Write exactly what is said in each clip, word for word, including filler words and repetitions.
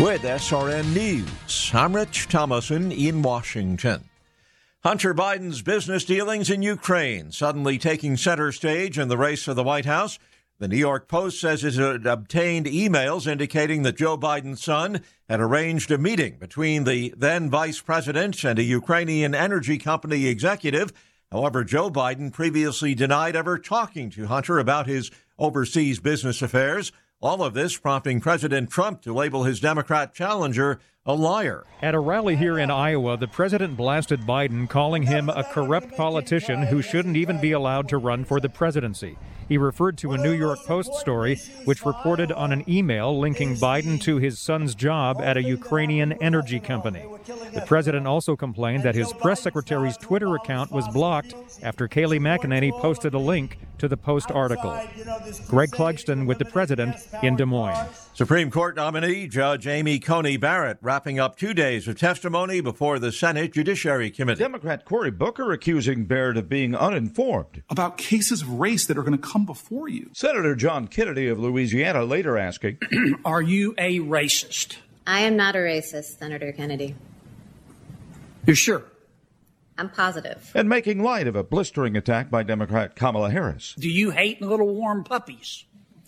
With S R N News, I'm Rich Thomason in Washington. Hunter Biden's business dealings in Ukraine suddenly taking center stage in the race for the White House. The New York Post says it had obtained emails indicating that Joe Biden's son had arranged a meeting between the then vice president and a Ukrainian energy company executive. However, Joe Biden previously denied ever talking to Hunter about his overseas business affairs. All of this prompting President Trump to label his Democrat challenger a liar. At a rally here in Iowa, the president blasted Biden, calling him a corrupt politician who shouldn't even be allowed to run for the presidency. He referred to a New York Post story which reported on an email linking Biden to his son's job at a Ukrainian energy company. The president also complained that his press secretary's Twitter account was blocked after Kayleigh McEnany posted a link to the Post article. Greg Clugston with the president in Des Moines. Supreme Court nominee Judge Amy Coney Barrett wrapping up two days of testimony before the Senate Judiciary Committee. Democrat Cory Booker accusing Barrett of being uninformed about cases of race that are going to come before you. Senator John Kennedy of Louisiana later asking, are you a racist? I am not a racist, Senator Kennedy. You're sure? I'm positive. And making light of a blistering attack by Democrat Kamala Harris. Do you hate little warm puppies?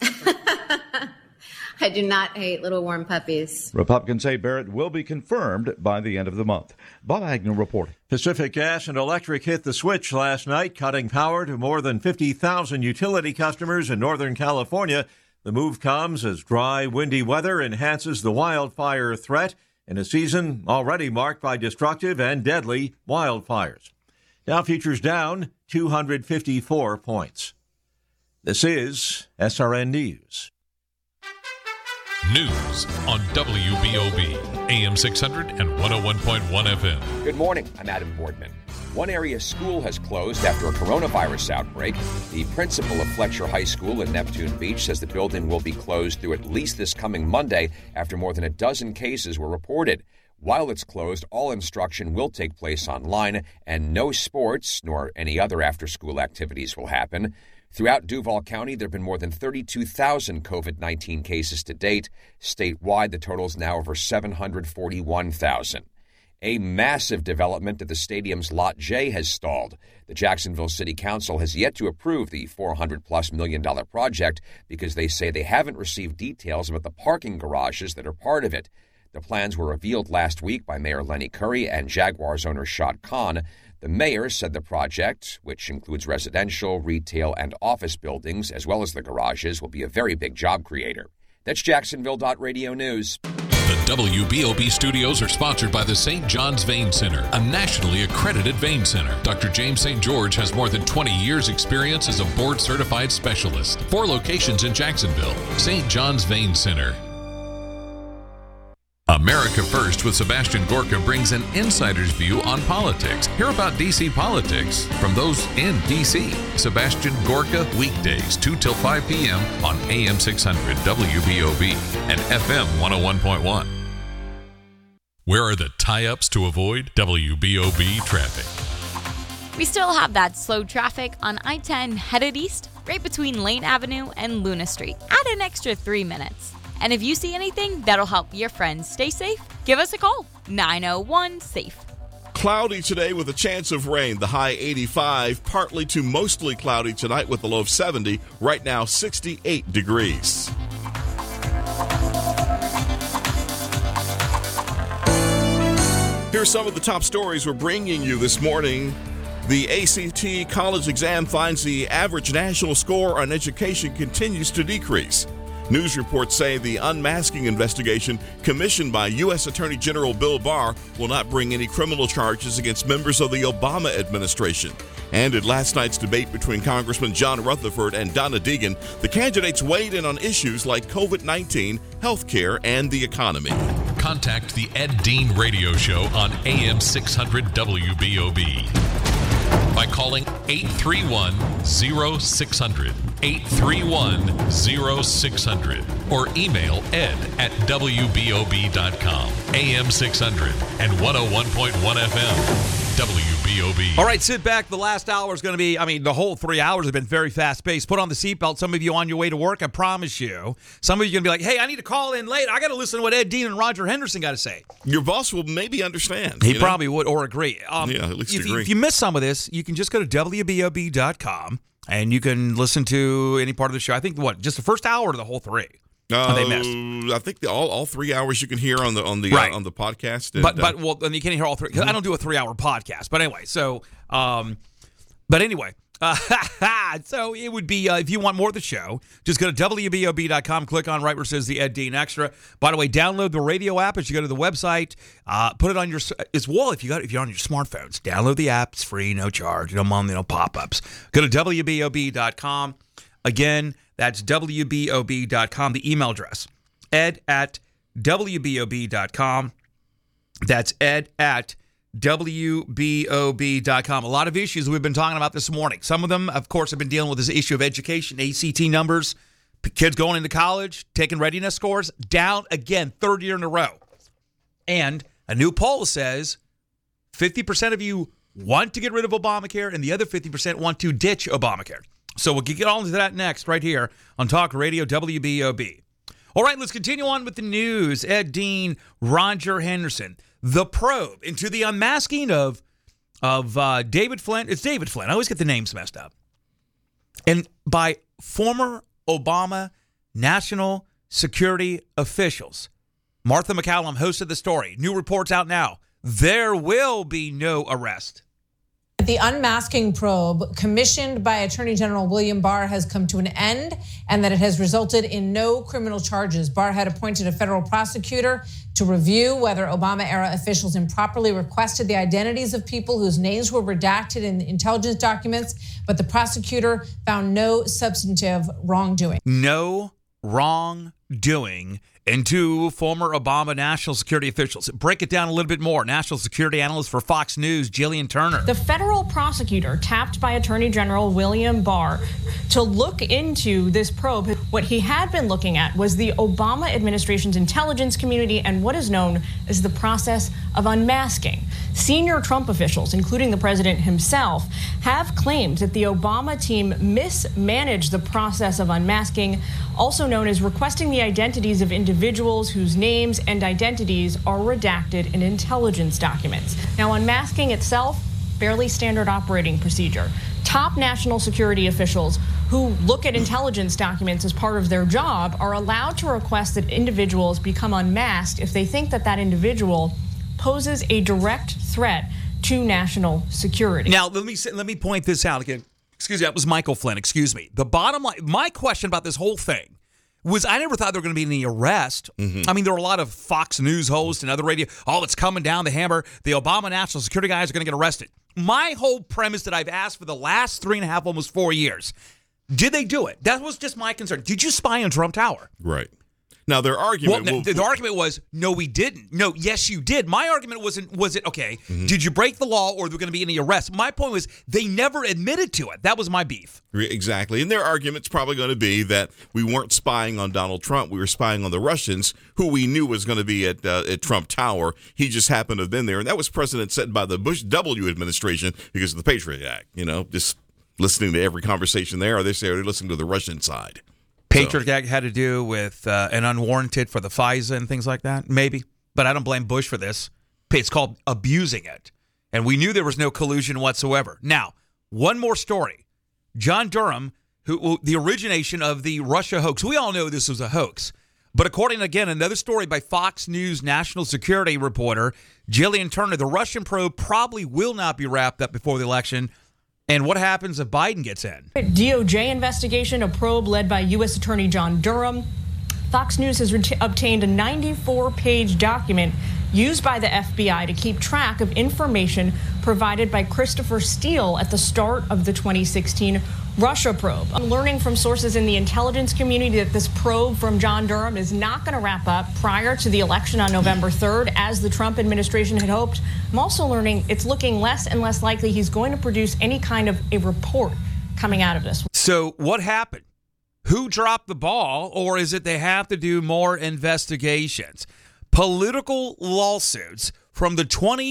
I do not hate little warm puppies. Republicans say Barrett will be confirmed by the end of the month. Bob Agnew reporting. Pacific Gas and Electric hit the switch last night, cutting power to more than fifty thousand utility customers in Northern California. The move comes as dry, windy weather enhances the wildfire threat in a season already marked by destructive and deadly wildfires. Dow futures down two hundred fifty-four points. This is S R N News. News on W B O B, A M six hundred and one oh one point one F M. Good morning. I'm Adam Boardman. One area school has closed after a coronavirus outbreak. The principal of Fletcher High School in Neptune Beach says the building will be closed through at least this coming Monday after more than a dozen cases were reported. While it's closed, all instruction will take place online and no sports nor any other after-school activities will happen. Throughout Duval County, there have been more than thirty-two thousand covid nineteen cases to date. Statewide, the total is now over seven hundred forty-one thousand. A massive development at the stadium's Lot J has stalled. The Jacksonville City Council has yet to approve the four hundred plus million dollar project because they say they haven't received details about the parking garages that are part of it. The plans were revealed last week by Mayor Lenny Curry and Jaguars owner Shad Khan. The mayor said the project, which includes residential, retail, and office buildings, as well as the garages, will be a very big job creator. That's Jacksonville dot Radio News. The W B O B studios are sponsored by the Saint John's Vein Center, a nationally accredited vein center. Doctor James Saint George has more than twenty years experience as a board-certified specialist. Four locations in Jacksonville. Saint John's Vein Center. America First with Sebastian Gorka brings an insider's view on politics. Hear about D C politics from those in D C. Sebastian Gorka, weekdays, two till five p.m. on A M six hundred W B O B and F M one oh one point one. Where are the tie-ups to avoid W B O B traffic? We still have that slow traffic on I ten headed east, right between Lane Avenue and Luna Street. Add an extra three minutes. And if you see anything that'll help your friends stay safe, give us a call. nine oh one SAFE. Cloudy today with a chance of rain. The high eighty-five, partly to mostly cloudy tonight with the low of seventy. Right now, sixty-eight degrees. Here's some of the top stories we're bringing you this morning. The A C T college exam finds the average national score on education continues to decrease. News reports say the unmasking investigation commissioned by U S Attorney General Bill Barr will not bring any criminal charges against members of the Obama administration. And at last night's debate between Congressman John Rutherford and Donna Deegan, the candidates weighed in on issues like covid nineteen, health care, and the economy. Contact the Ed Dean Radio Show on A M six hundred W B O B by calling eight three one, oh six hundred, eight three one, oh six hundred, or email ed at W B O B dot com. A M six hundred and one oh one point one F M. W B O B. B O B. All right, sit back. The last hour is going to be, I mean, the whole three hours have been very fast-paced. Put on the seatbelt. Some of you on your way to work, I promise you. Some of you are going to be like, hey, I need to call in late. I got to listen to what Ed Dean and Roger Henderson got to say. Your boss will maybe understand. He you know? probably would or agree. Um, yeah, at least if, agree. If you miss some of this, you can just go to W B O B dot com, and you can listen to any part of the show. I think, what, just the first hour or the whole three? Uh, they missed. I think the, all all three hours you can hear on the on the right. uh, on the podcast. And, but but uh, well, and you can't hear all three. 'Cause I don't do a three hour podcast. But anyway, so um, but anyway, uh, so it would be uh, if you want more of the show, just go to W B O B dot com, click on right where it says the Ed Dean Extra. By the way, download the radio app as you go to the website. Uh, put it on your as well if you got if you're on your smartphones. Download the app; it's free, no charge. No mom, no pop ups. Go to W B O B dot com. Again, that's W B O B dot com. The email address. Ed at W B O B dot com. That's Ed at W B O B dot com. A lot of issues we've been talking about this morning. Some of them, of course, have been dealing with this issue of education, A C T numbers, kids going into college, taking readiness scores, down again, third year in a row. And a new poll says fifty percent of you want to get rid of Obamacare and the other fifty percent want to ditch Obamacare. So we'll get all into that next right here on Talk Radio W B O B. All right, let's continue on with the news. Ed Dean, Roger Henderson, the probe into the unmasking of of uh, David Flynn. It's David Flynn. I always get the names messed up. And by former Obama national security officials. Martha McCallum hosted the story. New reports out now. There will be no arrest. The unmasking probe commissioned by Attorney General William Barr has come to an end, and that it has resulted in no criminal charges. Barr had appointed a federal prosecutor to review whether Obama-era officials improperly requested the identities of people whose names were redacted in intelligence documents, but the prosecutor found no substantive wrongdoing. No wrongdoing into former Obama national security officials. Break it down a little bit more. National security analyst for Fox News, Jillian Turner. The federal prosecutor tapped by Attorney General William Barr to look into this probe. What he had been looking at was the Obama administration's intelligence community and what is known as the process of unmasking. Senior Trump officials, including the president himself, have claimed that the Obama team mismanaged the process of unmasking, also known as requesting the identities of individuals whose names and identities are redacted in intelligence documents. Now, unmasking itself, fairly standard operating procedure. Top national security officials who look at intelligence documents as part of their job are allowed to request that individuals become unmasked if they think that that individual poses a direct threat to national security. Now, let me say, let me point this out again. Excuse me, that was Michael Flynn. Excuse me. The bottom line, my question about this whole thing was I never thought there were going to be any arrest. Mm-hmm. I mean, there were a lot of Fox News hosts and other radio. Oh, it's coming down the hammer. The Obama national security guys are going to get arrested. My whole premise that I've asked for the last three and a half, almost four years, did they do it? That was just my concern. Did you spy on Trump Tower? Right. Now, their argument... Well, will, the, the argument was, no, we didn't. No, yes, you did. My argument wasn't, was it, okay, mm-hmm. did you break the law or are there going to be any arrests? My point was, they never admitted to it. That was my beef. Exactly. And their argument's probably going to be that we weren't spying on Donald Trump. We were spying on the Russians, who we knew was going to be at uh, at Trump Tower. He just happened to have been there. And that was precedent set by the Bush W administration because of the Patriot Act. You know, just listening to every conversation there, or they say they're listening to the Russian side. Patriot Act had to do with uh, an unwarranted for the FISA and things like that, maybe. But I don't blame Bush for this. It's called abusing it. And we knew there was no collusion whatsoever. Now, one more story. John Durham, who the origination of the Russia hoax. We all know this was a hoax. But according, again, another story by Fox News national security reporter Jillian Turner, the Russian probe probably will not be wrapped up before the election. And what happens if Biden gets in? D O J investigation, a probe led by U S Attorney John Durham. Fox News has ret- obtained a ninety-four page document used by the F B I to keep track of information provided by Christopher Steele at the start of the twenty sixteen Russia probe. I'm learning from sources in the intelligence community that this probe from John Durham is not going to wrap up prior to the election on November third, as the Trump administration had hoped. I'm also learning it's looking less and less likely he's going to produce any kind of a report coming out of this. So what happened? Who dropped the ball, or is it they have to do more investigations? Political lawsuits from the twenty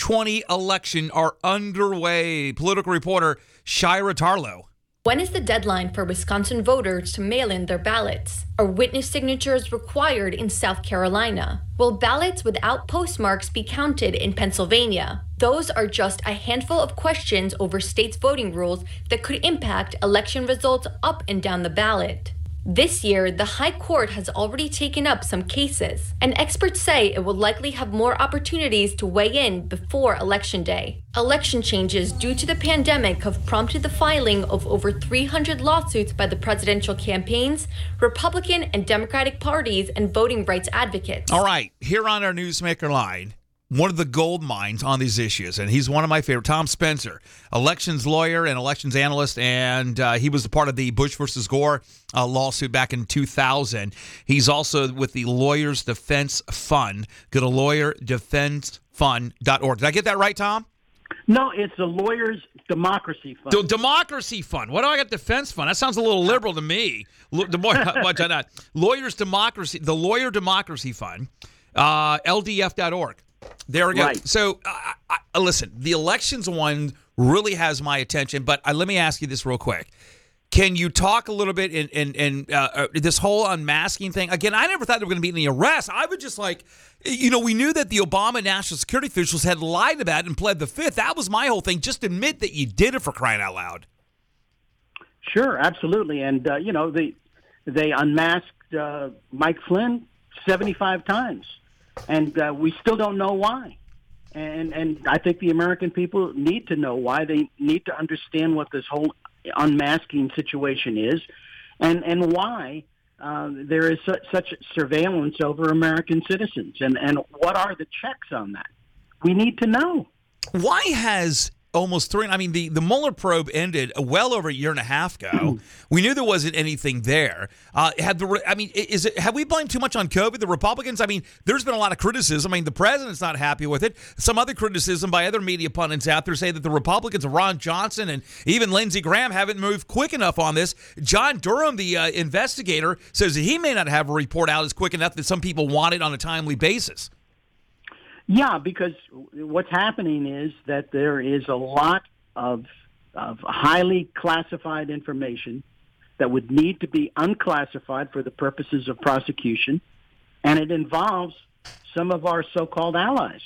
twenty election are underway. Political reporter Shira Tarlow. When is the deadline for Wisconsin voters to mail in their ballots? Are witness signatures required in South Carolina? Will ballots without postmarks be counted in Pennsylvania? Those are just a handful of questions over states' voting rules that could impact election results up and down the ballot. This year, the High Court has already taken up some cases, and experts say it will likely have more opportunities to weigh in before Election Day. Election changes due to the pandemic have prompted the filing of over three hundred lawsuits by the presidential campaigns, Republican and Democratic parties, and voting rights advocates. All right, here on our Newsmaker line, one of the gold mines on these issues, and he's one of my favorite, Tom Spencer, elections lawyer and elections analyst, and uh, he was a part of the Bush versus Gore uh, lawsuit back in two thousand. He's also with the Lawyers Defense Fund. Go to lawyer defense fund dot org. Did I get that right, Tom? No, it's the Lawyers Democracy Fund. The Democracy Fund. Why do I got Defense Fund? That sounds a little liberal to me. The more much on that. Lawyers Democracy, the Lawyer Democracy Fund, uh, L D F dot org. There we go. Right. So, uh, I, listen, the elections one really has my attention, but uh, let me ask you this real quick. Can you talk a little bit in, in, in uh, uh, this whole unmasking thing? Again, I never thought there were going to be any arrests. I would just like, you know, we knew that the Obama national security officials had lied about it and pled the fifth. That was my whole thing. Just admit that you did it, for crying out loud. Sure, absolutely. And, uh, you know, they, they unmasked uh, Mike Flynn seventy-five times. And uh, we still don't know why. And and I think the American people need to know why. They need to understand what this whole unmasking situation is and, and why uh, there is su- such surveillance over American citizens. And, and what are the checks on that? We need to know. Why has almost three, I mean, the, the Mueller probe ended well over a year and a half ago. We knew there wasn't anything there. Uh, had the, I mean, is it, have we blamed too much on COVID? The Republicans, I mean, there's been a lot of criticism. I mean, the president's not happy with it. Some other criticism by other media pundits out there say that the Republicans, Ron Johnson and even Lindsey Graham, haven't moved quick enough on this. John Durham, the uh, investigator, says that he may not have a report out as quick enough that some people want it on a timely basis. Yeah, because what's happening is that there is a lot of, of highly classified information that would need to be unclassified for the purposes of prosecution, and it involves some of our so-called allies,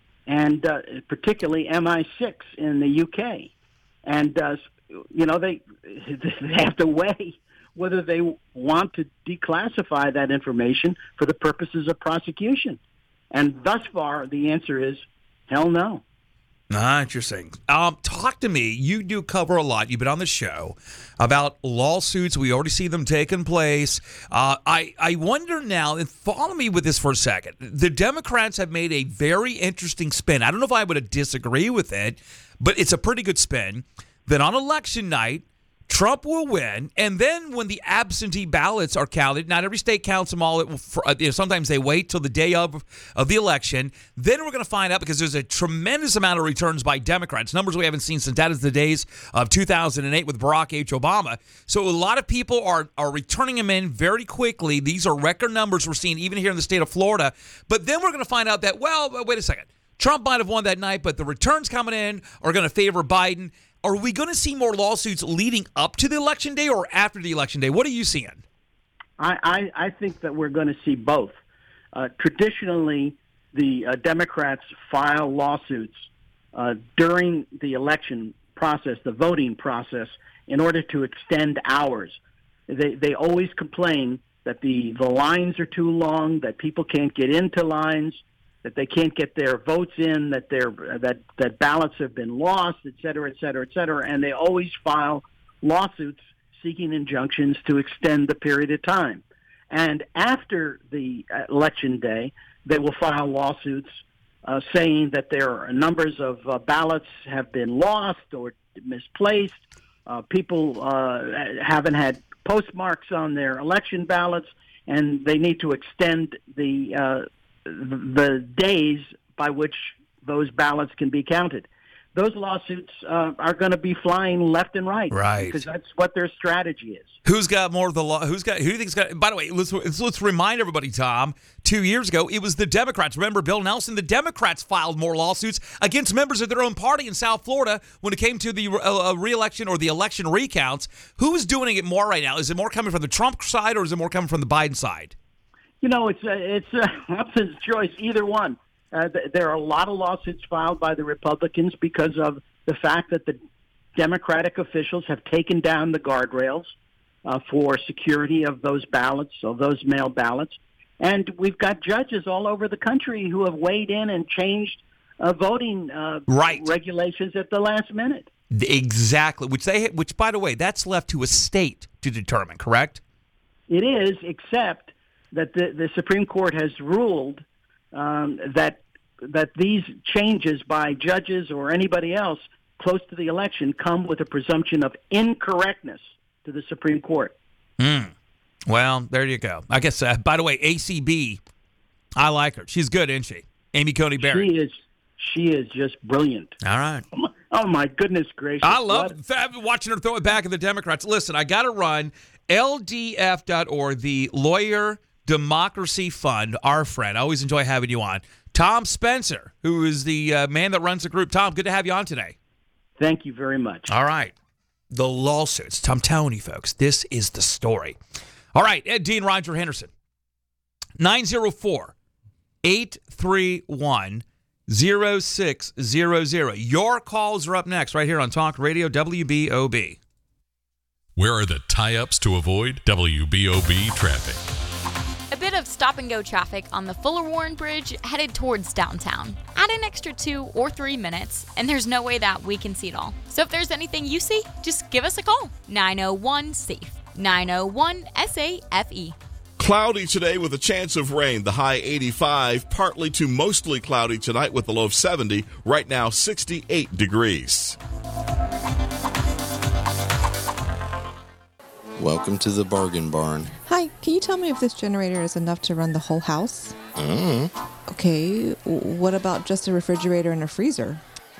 and uh, particularly M I six in the U K. And, uh, you know, they, they have to weigh whether they want to declassify that information for the purposes of prosecution. And thus far, the answer is hell no. Ah, interesting. Um, talk to me. You do cover a lot. You've been on the show about lawsuits. We already see them taking place. Uh, I, I wonder now, and follow me with this for a second. The Democrats have made a very interesting spin. I don't know if I would disagree with it, but it's a pretty good spin that on election night, Trump will win, and then when the absentee ballots are counted, not every state counts them all. It will, for, you know, sometimes they wait till the day of of the election. Then we're going to find out, because there's a tremendous amount of returns by Democrats, numbers we haven't seen since that is the days of two thousand eight with Barack H. Obama. So a lot of people are, are returning them in very quickly. These are record numbers we're seeing even here in the state of Florida. But then we're going to find out that, well, wait a second. Trump might have won that night, but the returns coming in are going to favor Biden. Are we going to see more lawsuits leading up to the election day or after the election day? What are you seeing? I, I, I think that we're going to see both. Uh, traditionally, the uh, Democrats file lawsuits uh, during the election process, the voting process, in order to extend hours. They, they always complain that the, the lines are too long, that people can't get into lines, that they can't get their votes in, that their that that ballots have been lost, et cetera, et cetera, et cetera, and they always file lawsuits seeking injunctions to extend the period of time. And after the election day, they will file lawsuits uh, saying that their numbers of uh, ballots have been lost or misplaced. Uh, people uh, haven't had postmarks on their election ballots, and they need to extend the uh, the days by which those ballots can be counted. those lawsuits uh, are going to be flying left and right. Right. Because that's what their strategy is. Who's got more of the law? Who's got? Who do you think's got? By the way, let's, let's let's remind everybody, Tom. Two years ago, it was the Democrats. Remember Bill Nelson? The Democrats filed more lawsuits against members of their own party in South Florida when it came to the uh, re-election or the election recounts. Who's doing it more right now? Is it more coming from the Trump side or is it more coming from the Biden side? You know, it's uh, it's uh, Upton's choice. Either one. Uh, th- there are a lot of lawsuits filed by the Republicans because of the fact that the Democratic officials have taken down the guardrails uh, for security of those ballots, of those mail ballots. And we've got judges all over the country who have weighed in and changed uh, voting uh, right. regulations at the last minute. Exactly. Which they, which by the way, that's left to a state to determine. Correct? It is, except that the, the Supreme Court has ruled um, that that these changes by judges or anybody else close to the election come with a presumption of incorrectness to the Supreme Court. Mm. Well, there you go. I guess, uh, by the way, A C B, I like her. She's good, isn't she? Amy Coney Barrett. She is, she is just brilliant. All right. Oh, my, oh, my goodness gracious. I love it. Watching her throw it back at the Democrats. Listen, I got to run L D F dot org, the Lawyer Democracy Fund, our friend. I always enjoy having you on. Tom Spencer, who is the uh, man that runs the group. Tom, good to have you on today. Thank you very much. All right. The lawsuits. I'm telling you, folks, this is the story. All right. Ed Dean, Roger Henderson. nine oh four, eight three one, oh six hundred. Your calls are up next right here on Talk Radio W B O B. Where are the tie-ups to avoid W B O B traffic? A bit of stop-and-go traffic on the Fuller Warren Bridge headed towards downtown. Add an extra two or three minutes, and there's no way that we can see it all. So if there's anything you see, just give us a call. nine oh one SAFE. nine oh one S A F E. Cloudy today with a chance of rain. The high eighty-five, partly to mostly cloudy tonight with the low of seventy. Right now, sixty-eight degrees. Welcome to the Bargain Barn. Hi, can you tell me if this generator is enough to run the whole house? Mm. Okay, what about just a refrigerator and a freezer?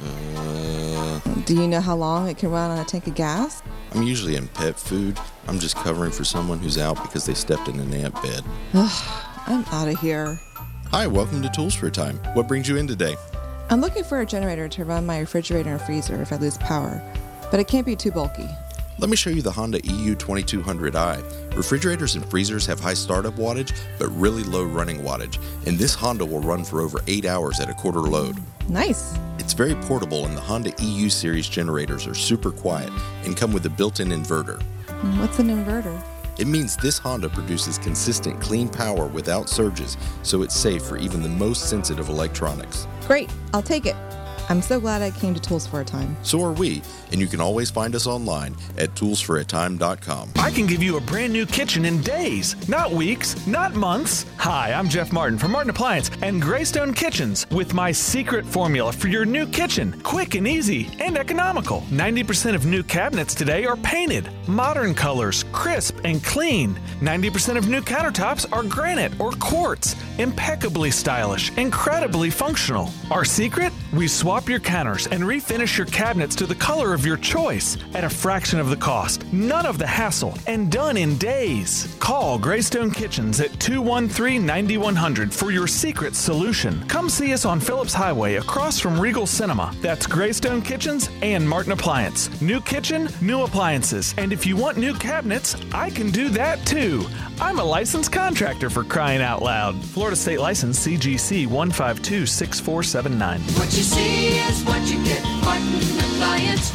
Uh, Do you know how long it can run on a tank of gas? I'm usually in pet food. I'm just covering for someone who's out because they stepped in an ant bed. I'm out of here. Hi, welcome to Tools for a Time. What brings you in today? I'm looking for a generator to run my refrigerator and freezer if I lose power, but it can't be too bulky. Let me show you the Honda E U twenty-two hundred i. Refrigerators and freezers have high startup wattage, but really low running wattage, and this Honda will run for over eight hours at a quarter load. Nice. It's very portable, and the Honda E U series generators are super quiet and come with a built-in inverter. What's an inverter? It means this Honda produces consistent, clean power without surges, so it's safe for even the most sensitive electronics. Great, I'll take it. I'm so glad I came to Tools for a Time. So are we, and you can always find us online at tools for a time dot com. I can give you a brand new kitchen in days, not weeks, not months. Hi, I'm Jeff Martin from Martin Appliance and Greystone Kitchens with my secret formula for your new kitchen. Quick and easy and economical. ninety percent of new cabinets today are painted. Modern colors, crisp and clean. ninety percent of new countertops are granite or quartz. Impeccably stylish, incredibly functional. Our secret? We swap your counters and refinish your cabinets to the color of your choice at a fraction of the cost. None of the hassle and done in days. Call Greystone Kitchens at two one three, nine one hundred for your secret solution. Come see us on Phillips Highway across from Regal Cinema. That's Greystone Kitchens and Martin Appliance. New kitchen, new appliances. And if you want new cabinets, I can do that too. I'm a licensed contractor, for crying out loud. Florida State License C G C one five two six four seven nine. What you see is what you get. Martin Appliance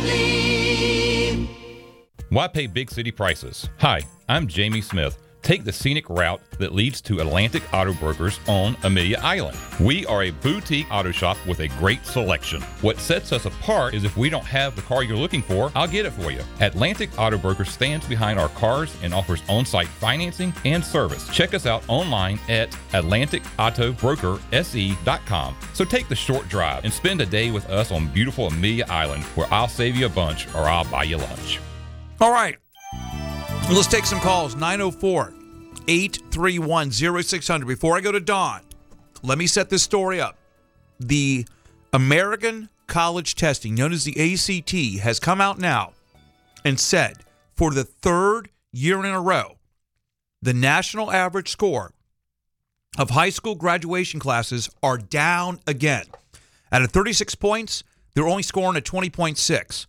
Family. Why pay big city prices? Hi, I'm Jamie Smith. Take the scenic route that leads to Atlantic Auto Brokers on Amelia Island. We are a boutique auto shop with a great selection. What sets us apart is if we don't have the car you're looking for, I'll get it for you. Atlantic Auto Brokers stands behind our cars and offers on-site financing and service. Check us out online at atlantic auto broker s e dot com. So take the short drive and spend a day with us on beautiful Amelia Island, where I'll save you a bunch or I'll buy you lunch. All right. Let's take some calls. nine oh four, eight three one, oh six hundred. Before I go to Dawn, let me set this story up. The American College Testing, known as the A C T, has come out now and said for the third year in a row, the national average score of high school graduation classes are down again. Out of thirty-six points, they're only scoring at twenty point six.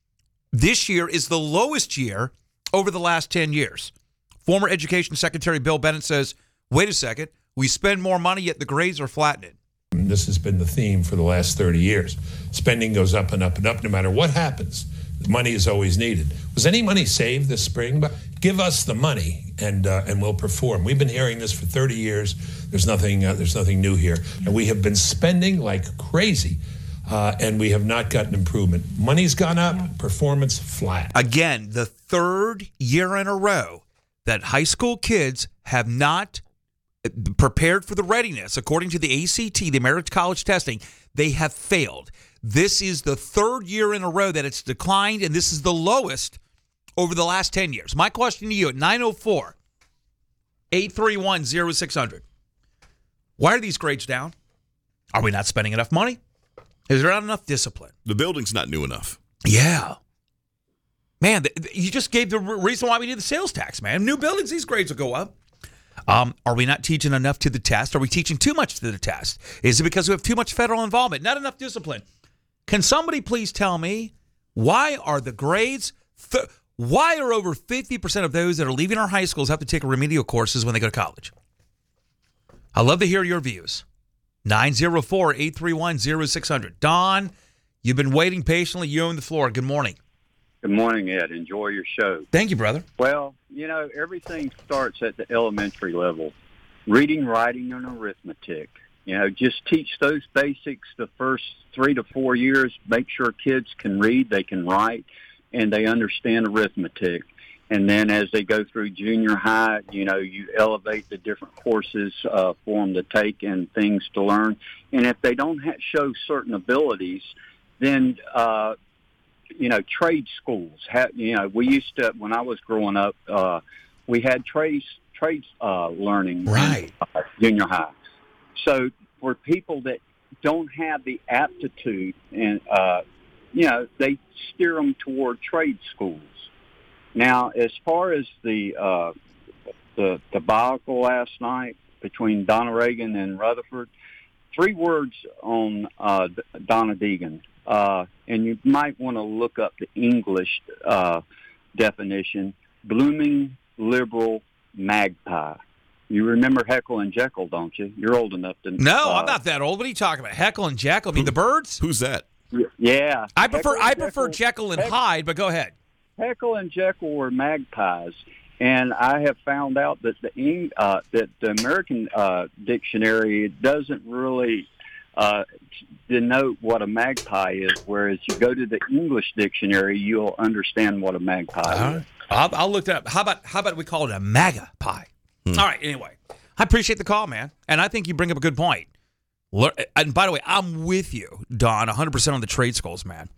This year is the lowest year over the last ten years. Former Education Secretary Bill Bennett says, wait a second, we spend more money, yet the grades are flattening. This has been the theme for the last thirty years. Spending goes up and up and up no matter what happens. Money is always needed. Was any money saved this spring? Give us the money and uh, and we'll perform. We've been hearing this for thirty years. There's nothing uh, there's nothing new here. And we have been spending like crazy uh, and we have not gotten improvement. Money's gone up, yeah. Performance flat. Again, the third year in a row that high school kids have not prepared for the readiness. According to the A C T, the American College Testing, they have failed. This is the third year in a row that it's declined, and this is the lowest over the last ten years. My question to you at nine oh four, eight three one, oh six hundred. Why are these grades down? Are we not spending enough money? Is there not enough discipline? The building's not new enough. Yeah. Man, you just gave the reason why we need the sales tax, man. New buildings, these grades will go up. Um, are we not teaching enough to the test? Are we teaching too much to the test? Is it because we have too much federal involvement? Not enough discipline? Can somebody please tell me why are the grades, th- why are over fifty percent of those that are leaving our high schools have to take remedial courses when they go to college? I'd love to hear your views. nine oh four, eight three one, oh six hundred. Don, you've been waiting patiently. You own the floor. Good morning. Good morning, Ed. Enjoy your show. Thank you, brother. Well, you know, everything starts at the elementary level. Reading, writing, and arithmetic. You know, just teach those basics the first three to four years. Make sure kids can read, they can write, and they understand arithmetic. And then as they go through junior high, you know, you elevate the different courses uh, for them to take and things to learn. And if they don't ha- show certain abilities, then, uh, you know, trade schools. Ha- you know, we used to, when I was growing up, uh, we had trades trades uh, learning right. in uh, junior high. So for people that don't have the aptitude, and uh, you know, they steer them toward trade schools. Now, as far as the uh, the debacle last night between Donna Reagan and Rutherford, three words on uh, Donna Deegan, uh, and you might want to look up the English uh, definition: blooming liberal magpie. You remember Heckle and Jekyll, don't you? You're old enough to know. No, uh, I'm not that old. What are you talking about? Heckle and Jekyll? I mean, Who, the birds? Who's that? Yeah. I prefer Heckle I and prefer Jekyll, Jekyll and Heck, Hyde, but go ahead. Heckle and Jekyll were magpies, and I have found out that the uh, that the American uh, dictionary doesn't really uh, denote what a magpie is, whereas you go to the English dictionary, you'll understand what a magpie uh-huh. is. I'll, I'll look that up. How about how about we call it a MAGA pie? Hmm. All right. Anyway, I appreciate the call, man, and I think you bring up a good point. And by the way, I'm with you, Don, one hundred percent on the trade schools, man.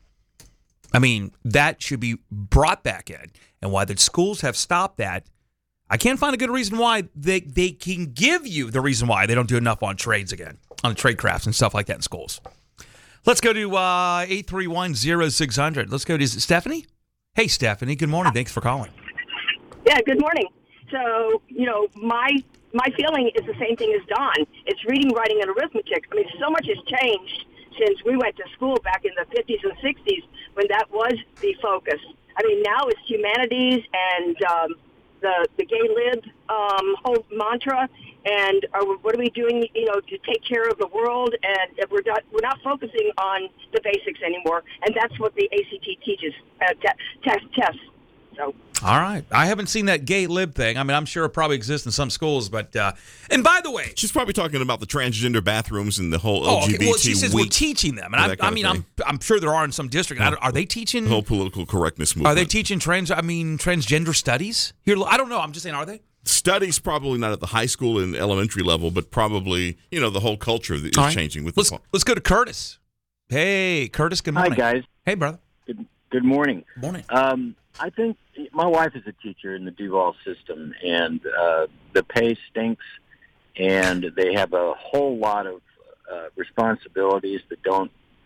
I mean, that should be brought back in. And why the schools have stopped that, I can't find a good reason why. They they can give you the reason why they don't do enough on trades again, on trade crafts and stuff like that in schools. Let's go to uh, eight three one, oh six hundred. Let's go to Stephanie. Hey, Stephanie. Good morning. Thanks for calling. Yeah, good morning. So, you know, my my feeling is the same thing as Don. It's reading, writing, and arithmetic. I mean, so much has changed since we went to school back in the fifties and sixties when that was the focus. I mean, now it's humanities and um, the the gay lib um, whole mantra. And are we, what are we doing, you know, to take care of the world? And we're not we're not focusing on the basics anymore. And that's what the A C T teaches, uh, te- test tests. So. All right. I haven't seen that gay lib thing. I mean, I'm sure it probably exists in some schools, but uh, and by the way, she's probably talking about the transgender bathrooms and the whole oh, L G B T. Okay. Well, she says week, we're teaching them, and I, I mean, I'm I'm sure there are in some districts. Yeah. Are they teaching the whole political correctness movement? Are they teaching trans? I mean, transgender studies here? I don't know. I'm just saying, are they? Studies probably not at the high school and elementary level, but probably you know the whole culture is right. changing with. Let's the let's go to Curtis. Hey, Curtis. Good morning. Hi, guys. Hey, brother. Good good morning. Morning. Um, I think my wife is a teacher in the Duval system, and uh, the pay stinks, and they have a whole lot of uh, responsibilities that don't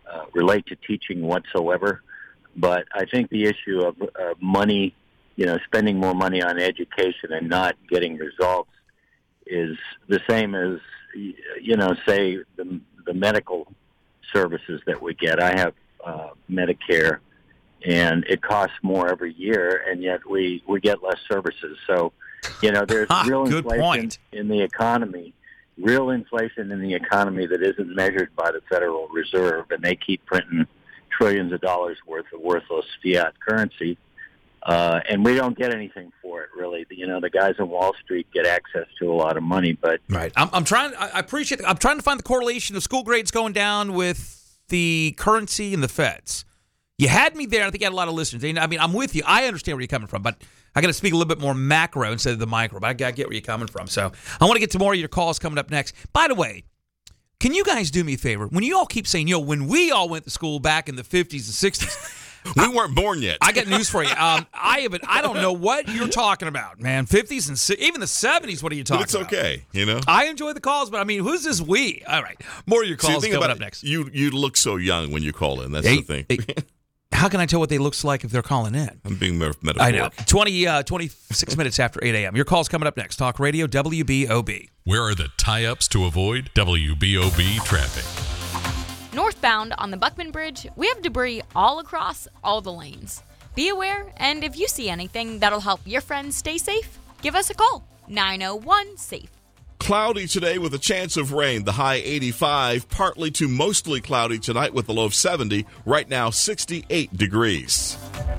uh, relate to teaching whatsoever. But I think the issue of uh, money, you know, spending more money on education and not getting results is the same as, you know, say the, the medical services that we get. I have uh, Medicare, and it costs more every year, and yet we, we get less services. So, you know, there's real Good inflation point. in the economy, real inflation in the economy that isn't measured by the Federal Reserve, and they keep printing trillions of dollars worth of worthless fiat currency. Uh, and we don't get anything for it, really. You know, the guys on Wall Street get access to a lot of money, but right. I'm, I'm trying. I appreciate. I'm trying to find the correlation of school grades going down with the currency and the Feds. You had me there. I think you had a lot of listeners. I mean, I'm with you. I understand where you're coming from, but I got to speak a little bit more macro instead of the micro. But I got to get where you're coming from. So I want to get to more of your calls coming up next. By the way, can you guys do me a favor? When you all keep saying, you know, when we all went to school back in the fifties and sixties. We weren't born yet. I got news for you. Um, I haven't. I don't know what you're talking about, man. fifties and even the seventies. What are you talking But it's about? okay, you know. I enjoy the calls, but I mean, who's this we? All right, more of your See, calls think coming about up it, next. You you look so young when you call in. That's Hey, the thing. hey, how can I tell what they looks like if they're calling in? I'm being metaphorical. I know. twenty, uh, twenty-six minutes after eight a.m. Your call's coming up next. Talk Radio W B O B. Where are the tie-ups to avoid W B O B traffic? Northbound on the Buckman Bridge, we have debris all across all the lanes. Be aware, and if you see anything that'll help your friends stay safe, give us a call. nine oh one SAFE. Cloudy today with a chance of rain. The high eighty-five, partly to mostly cloudy tonight with the low of seventy. Right now, sixty-eight degrees.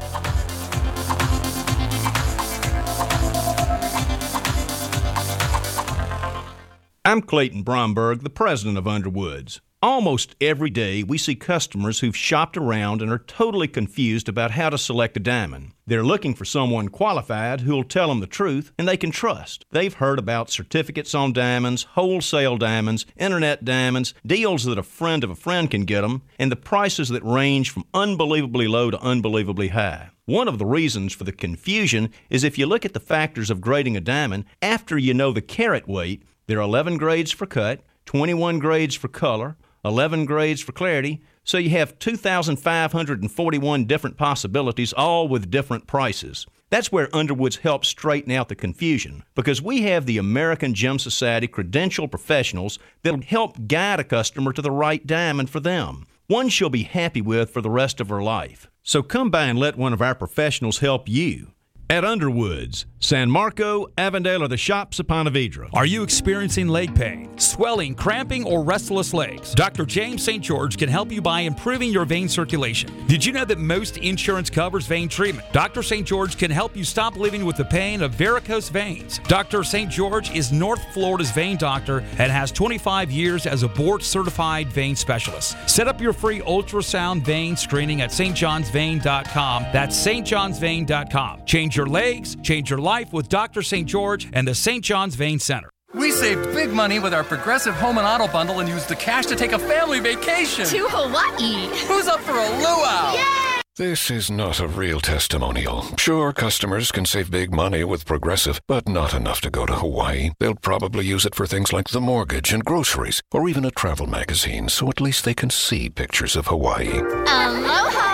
I'm Clayton Bromberg, the president of Underwoods. Almost every day, we see customers who've shopped around and are totally confused about how to select a diamond. They're looking for someone qualified who'll tell them the truth and they can trust. They've heard about certificates on diamonds, wholesale diamonds, internet diamonds, deals that a friend of a friend can get them, and the prices that range from unbelievably low to unbelievably high. One of the reasons for the confusion is if you look at the factors of grading a diamond, after you know the carat weight, there are eleven grades for cut, twenty-one grades for color, eleven grades for clarity, so you have two thousand five hundred forty-one different possibilities, all with different prices. That's where Underwoods helps straighten out the confusion, because we have the American Gem Society credentialed professionals that'll help guide a customer to the right diamond for them, one she'll be happy with for the rest of her life. So come by and let one of our professionals help you. At Underwoods, San Marco, Avondale, or the shops of Ponte Vedra. Are you experiencing leg pain, swelling, cramping, or restless legs? Doctor James Saint George can help you by improving your vein circulation. Did you know that most insurance covers vein treatment? Doctor Saint George can help you stop living with the pain of varicose veins. Doctor Saint George is North Florida's vein doctor and has twenty-five years as a board-certified vein specialist. Set up your free ultrasound vein screening at S T johns vein dot com. That's S T johns vein dot com. Change your legs, change your life with Doctor Saint George and the Saint John's Vein Center. We saved big money with our Progressive Home and Auto Bundle and used the cash to take a family vacation. To Hawaii. Who's up for a luau? Yay! This is not a real testimonial. Sure, customers can save big money with Progressive, but not enough to go to Hawaii. They'll probably use it for things like the mortgage and groceries, or even a travel magazine, so at least they can see pictures of Hawaii. Aloha!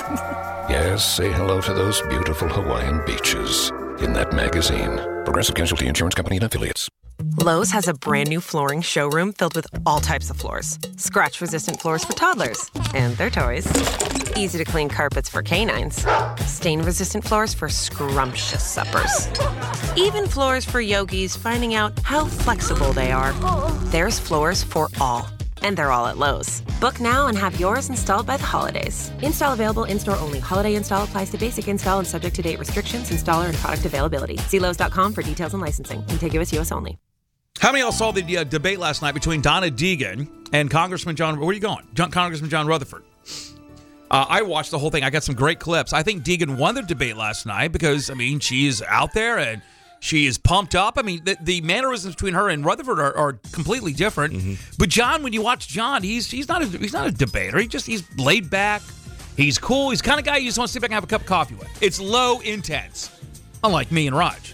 Yes, say hello to those beautiful Hawaiian beaches in that magazine. Progressive Casualty Insurance Company and Affiliates. Lowe's has a brand new flooring showroom filled with all types of floors. Scratch-resistant floors for toddlers and their toys. Easy-to-clean carpets for canines. Stain-resistant floors for scrumptious suppers. Even floors for yogis finding out how flexible they are. There's floors for all. And they're all at Lowe's. Book now and have yours installed by the holidays. Install available in-store only. Holiday install applies to basic install and subject to date restrictions, installer, and product availability. See Lowe's dot com for details and licensing. Contiguous U S only. How many of y'all saw the uh, debate last night between Donna Deegan and Congressman John... Where are you going? John, Congressman John Rutherford. Uh, I watched the whole thing. I got some great clips. I think Deegan won the debate last night because, I mean, she's out there and... She is pumped up. I mean, the, the mannerisms between her and Rutherford are, are completely different. Mm-hmm. But John, when you watch John, he's he's not a, he's not a debater. He just he's laid back. He's cool. He's the kind of guy you just want to sit back and have a cup of coffee with. It's low intense, unlike me and Raj.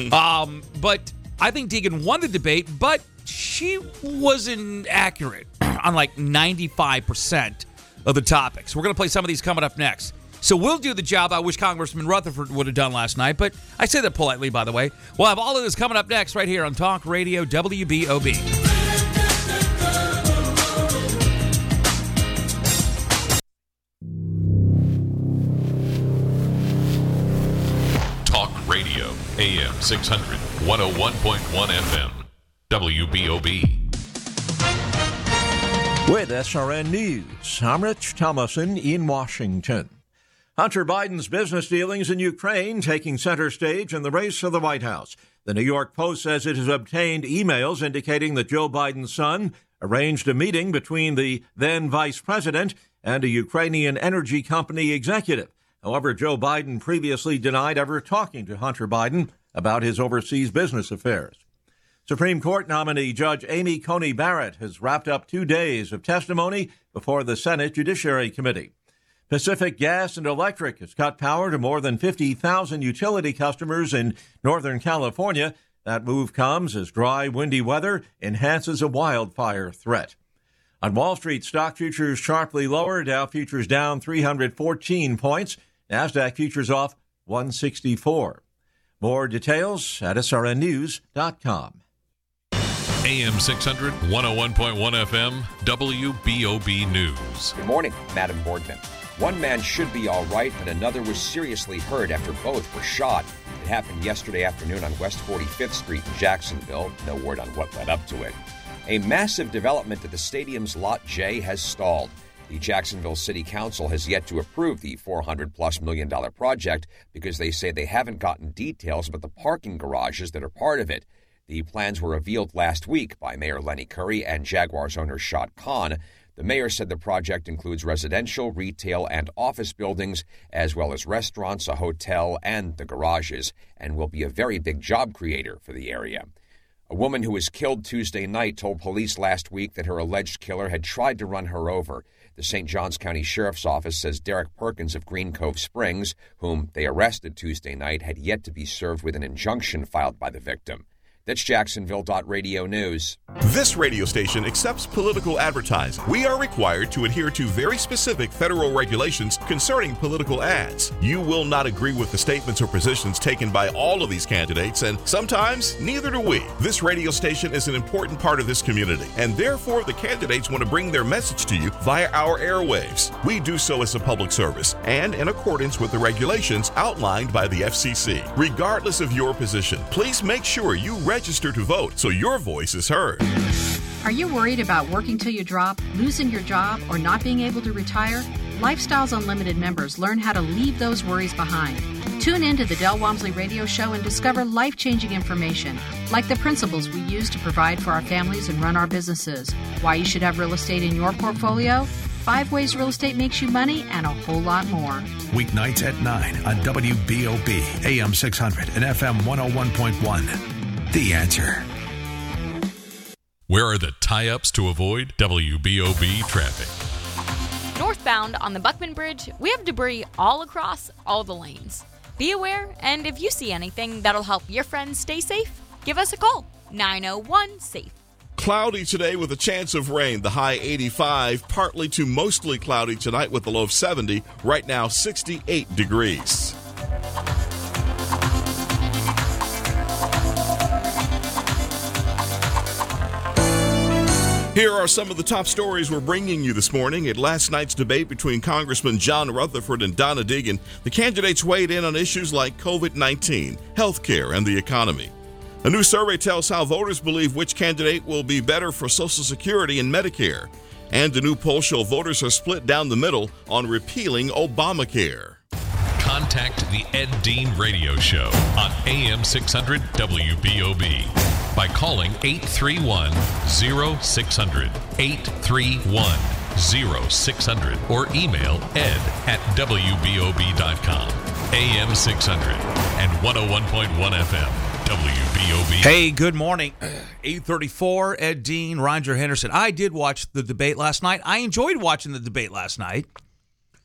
um, but I think Deegan won the debate, but she wasn't accurate. on like ninety-five percent of the topics. We're going to play some of these coming up next. So we'll do the job I wish Congressman Rutherford would have done last night, but I say that politely, by the way. We'll have all of this coming up next right here on Talk Radio W B O B. Talk Radio, A M six hundred, one oh one point one F M, W B O B. With S R N News, I'm Rich Thomason in Washington. Hunter Biden's business dealings in Ukraine taking center stage in the race for the White House. The New York Post says it has obtained emails indicating that Joe Biden's son arranged a meeting between the then vice president and a Ukrainian energy company executive. However, Joe Biden previously denied ever talking to Hunter Biden about his overseas business affairs. Supreme Court nominee Judge Amy Coney Barrett has wrapped up two days of testimony before the Senate Judiciary Committee. Pacific Gas and Electric has cut power to more than fifty thousand utility customers in Northern California. That move comes as dry, windy weather enhances a wildfire threat. On Wall Street, stock futures sharply lower. Dow futures down three hundred fourteen points. NASDAQ futures off one sixty-four. More details at S R N news dot com. A M six hundred, one oh one point one F M, W B O B News. Good morning, Madam Boardman. One man should be all right, but another was seriously hurt after both were shot. It happened yesterday afternoon on West forty-fifth Street in Jacksonville. No word on what led up to it. A massive development at the stadium's Lot J has stalled. The Jacksonville City Council has yet to approve the four hundred plus million dollar project because they say they haven't gotten details about the parking garages that are part of it. The plans were revealed last week by Mayor Lenny Curry and Jaguars owner Shad Khan. The mayor said the project includes residential, retail, and office buildings, as well as restaurants, a hotel, and the garages, and will be a very big job creator for the area. A woman who was killed Tuesday night told police last week that her alleged killer had tried to run her over. The Saint Johns County Sheriff's Office says Derek Perkins of Green Cove Springs, whom they arrested Tuesday night, had yet to be served with an injunction filed by the victim. That's Jacksonville Radio News. This radio station accepts political advertising. We are required to adhere to very specific federal regulations concerning political ads. You will not agree with the statements or positions taken by all of these candidates, and sometimes neither do we. This radio station is an important part of this community, and therefore the candidates want to bring their message to you via our airwaves. We do so as a public service and in accordance with the regulations outlined by the F C C. Regardless of your position, please make sure you register to vote so your voice is heard. Are you worried about working till you drop, losing your job, or not being able to retire? Lifestyles Unlimited members learn how to leave those worries behind. Tune in to the Del Walmsley Radio Show and discover life-changing information, like the principles we use to provide for our families and run our businesses, why you should have real estate in your portfolio, five ways real estate makes you money, and a whole lot more. Weeknights at nine on W B O B, A M six hundred and F M one oh one point one. The Answer. Where are the tie-ups to avoid W B O B traffic? Northbound on the Buckman Bridge, we have debris all across all the lanes. Be aware, and if you see anything that'll help your friends stay safe, give us a call. nine oh one SAFE. Cloudy today with a chance of rain. The high eighty-five, partly to mostly cloudy tonight with the low of seventy. Right now, sixty-eight degrees. Here are some of the top stories we're bringing you this morning. At last night's debate between Congressman John Rutherford and Donna Deegan, the candidates weighed in on issues like covid nineteen, health care, and the economy. A new survey tells how voters believe which candidate will be better for Social Security and Medicare. And a new poll shows voters are split down the middle on repealing Obamacare. Contact the Ed Dean Radio Show on A M six hundred W B O B by calling eight three one, oh six hundred, eight three one, oh six hundred, or email ed at W B O B dot com. A M six hundred and one oh one point one F M. W B O B. Hey, good morning. eight thirty-four, Ed Dean, Roger Henderson. I did watch the debate last night. I enjoyed watching the debate last night.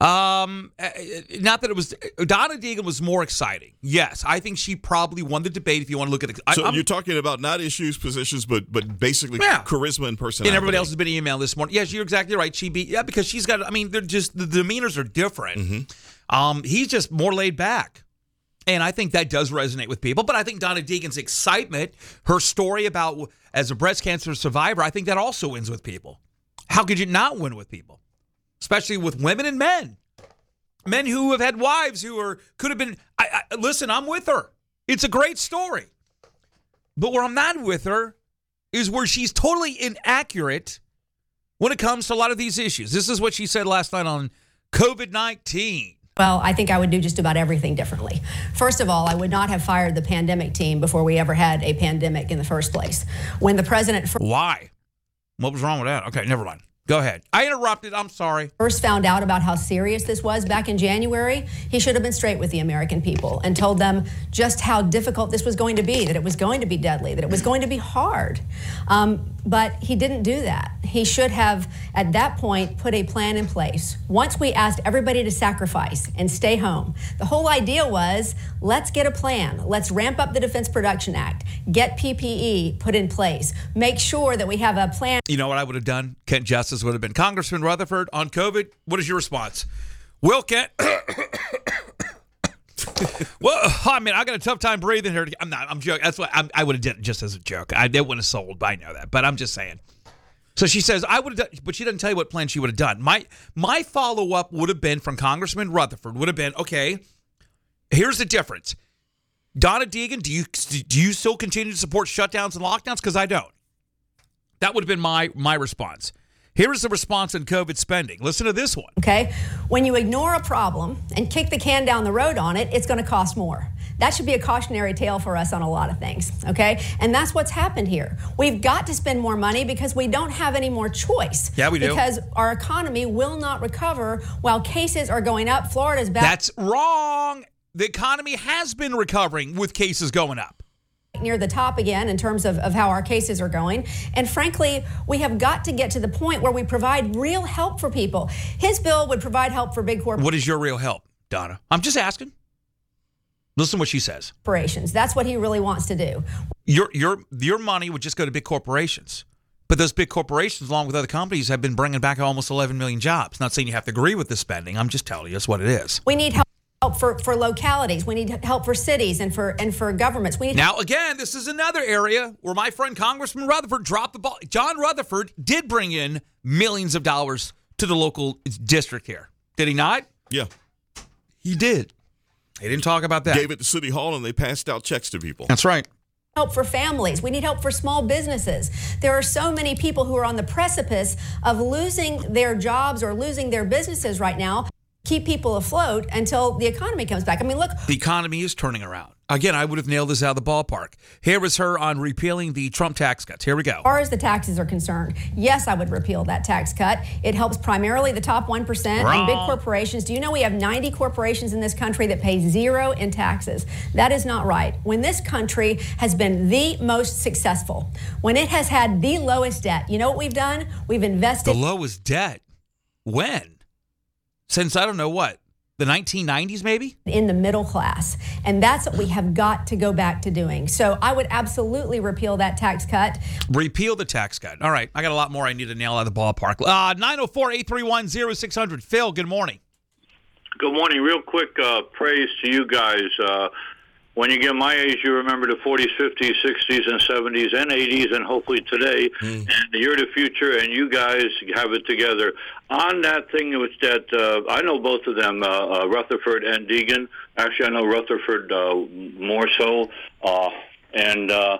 Um, not that it was Donna Deegan was more exciting. Yes, I think she probably won the debate. If you want to look at it, so I, you're talking about not issues, positions, but but basically yeah. charisma and personality. And everybody else has been emailed this morning. Yes, you're exactly right. She beat yeah because she's got. I mean, they're just the demeanors are different. Mm-hmm. Um, he's just more laid back, and I think that does resonate with people. But I think Donna Deegan's excitement, her story about as a breast cancer survivor, I think that also wins with people. How could you not win with people? Especially with women and men. Men who have had wives who are could have been. I, I, listen, I'm with her. It's a great story. But where I'm not with her is where she's totally inaccurate when it comes to a lot of these issues. This is what she said last night on COVID nineteen. Well, I think I would do just about everything differently. First of all, I would not have fired the pandemic team before we ever had a pandemic in the first place. When the president... Why? What was wrong with that? Okay, never mind. Go ahead. I interrupted. I'm sorry. First found out about how serious this was back in January, he should have been straight with the American people and told them just how difficult this was going to be, that it was going to be deadly, that it was going to be hard. Um, but he didn't do that. He should have, at that point, put a plan in place. Once we asked everybody to sacrifice and stay home, the whole idea was, let's get a plan. Let's ramp up the Defense Production Act, get P P E put in place, make sure that we have a plan. You know what I would have done? Kent Justice would have been Congressman Rutherford on COVID. What is your response? Will Kent? Well, I mean, I got a tough time breathing here. I'm not. I'm joking. That's what I'm, I would have done it just as a joke. I it wouldn't have sold. I know that, but I'm just saying. So she says I would have done, but she doesn't tell you what plan she would have done. My my follow up would have been from Congressman Rutherford. Would have been okay. Here's the difference. Donna Deegan, do you do you still continue to support shutdowns and lockdowns? Because I don't. That would have been my my response. Here is the response on COVID spending. Listen to this one. Okay, when you ignore a problem and kick the can down the road on it, it's going to cost more. That should be a cautionary tale for us on a lot of things, okay? And that's what's happened here. We've got to spend more money because we don't have any more choice. Yeah, we do. Because our economy will not recover while cases are going up. Florida's back. That's wrong. The economy has been recovering with cases going up. Near the top again in terms of, of how our cases are going. And frankly, we have got to get to the point where we provide real help for people. His bill would provide help for big corporations. What is your real help, Donna? I'm just asking. Listen to what she says. Corporations. That's what he really wants to do. Your your your money would just go to big corporations. But those big corporations, along with other companies, have been bringing back almost eleven million jobs. Not saying you have to agree with the spending. I'm just telling you that's what it is. We need help. Help for, for localities. We need help for cities and for and for governments. We need now, again, this is another area where my friend Congressman Rutherford dropped the ball. John Rutherford did bring in millions of dollars to the local district here. Did he not? Yeah. He did. He didn't talk about that. Gave it to City Hall and they passed out checks to people. That's right. Help for families. We need help for small businesses. There are so many people who are on the precipice of losing their jobs or losing their businesses right now. Keep people afloat until the economy comes back. I mean, look. The economy is turning around. Again, I would have nailed this out of the ballpark. Here is her on repealing the Trump tax cuts. Here we go. As far as the taxes are concerned, yes, I would repeal that tax cut. It helps primarily the top one percent and big corporations. Do you know we have ninety corporations in this country that pay zero in taxes? That is not right. When this country has been the most successful, when it has had the lowest debt, you know what we've done? We've invested. The lowest debt? When? Since, I don't know what, the nineteen nineties maybe? In the middle class. And that's what we have got to go back to doing. So I would absolutely repeal that tax cut. Repeal the tax cut. All right. I got a lot more I need to nail out of the ballpark. Uh, nine oh four, eight three one, oh six hundred. Phil, good morning. Good morning. Real quick uh, praise to you guys. Uh, when you get my age, you remember the forties, fifties, sixties, and seventies, and eighties, and hopefully today. Mm. And you're the future, and you guys have it together. On that thing was that uh, I know both of them, uh, uh, Rutherford and Deegan. Actually, I know Rutherford uh, more so. Uh, and uh,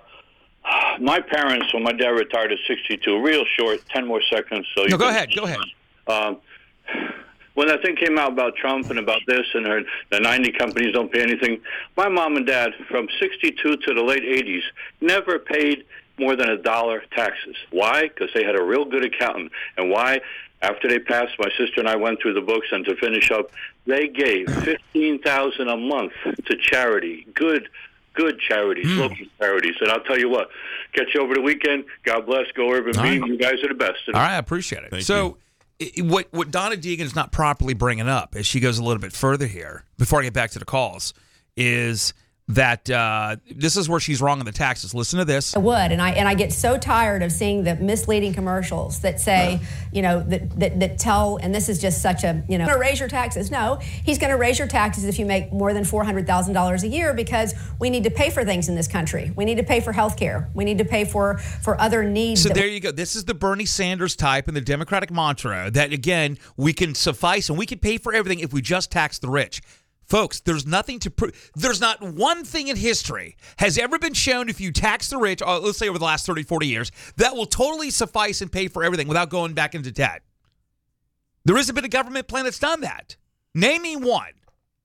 my parents, when my dad retired at sixty-two, real short, ten more seconds. So you no, go ahead. Go ahead. Um, When that thing came out about Trump and about this and her, the ninety companies don't pay anything, my mom and dad from sixty-two to the late eighties never paid more than a dollar taxes. Why? Because they had a real good accountant. And why? After they passed, my sister and I went through the books, and to finish up, they gave fifteen thousand dollars a month to charity, good good charities, mm. local charities. And I'll tell you what, catch you over the weekend. God bless. Go Urban Beam. Right. You guys are the best. All right, I appreciate it. Thank so. You. it, what what Donna Deegan is not properly bringing up, as she goes a little bit further here, before I get back to the calls, is that uh, this is where she's wrong on the taxes. Listen to this. I would, and I and I get so tired of seeing the misleading commercials that say, you know, that that, that tell, and this is just such a, you know, going to raise your taxes. No, he's going to raise your taxes if you make more than four hundred thousand dollars a year, because we need to pay for things in this country. We need to pay for health care. We need to pay for, for other needs. So there you go. This is the Bernie Sanders type and the Democratic mantra that, again, we can suffice and we can pay for everything if we just tax the rich. Folks, there's nothing to prove. There's not one thing in history has ever been shown if you tax the rich, or let's say over the last thirty, forty years, that will totally suffice and pay for everything without going back into debt. There isn't been a government plan that's done that. Name me one.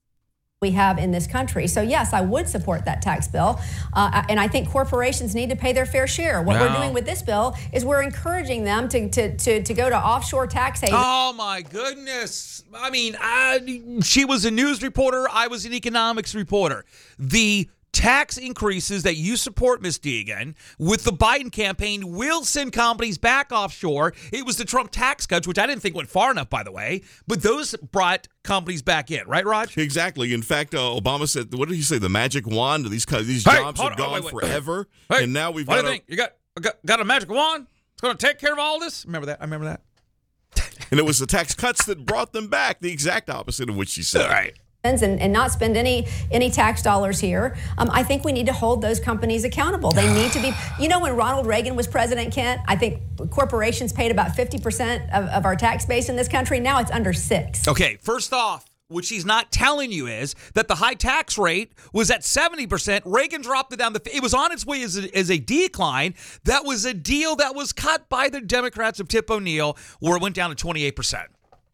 We have in this country. So yes, I would support that tax bill. Uh, and I think corporations need to pay their fair share. What No. we're doing with this bill is we're encouraging them to, to, to, to go to offshore tax havens. Oh, my goodness. I mean, I, she was a news reporter. I was an economics reporter. The tax increases that you support, Miss Deegan, with the Biden campaign will send companies back offshore. It was the Trump tax cuts, which I didn't think went far enough, by the way, but those brought companies back in, right, Raj? Exactly. In fact, uh, Obama said, what did he say, the magic wand? These, these Hey, jobs hold are on, gone wait, wait. forever, Hey, and now we've what got do you a, think? You got, got, got a magic wand? It's going to take care of all this? Remember that? I remember that. and it was the tax cuts that brought them back, the exact opposite of what she said. All right. And, and not spend any any tax dollars here. Um, I think we need to hold those companies accountable. They need to be, you know, when Ronald Reagan was president, Kent, I think corporations paid about fifty percent of, of our tax base in this country. Now it's under six. Okay, first off, what she's not telling you is that the high tax rate was at seventy percent. Reagan dropped it down. The, it was on its way as a, as a decline. That was a deal that was cut by the Democrats of Tip O'Neill, where it went down to twenty-eight percent.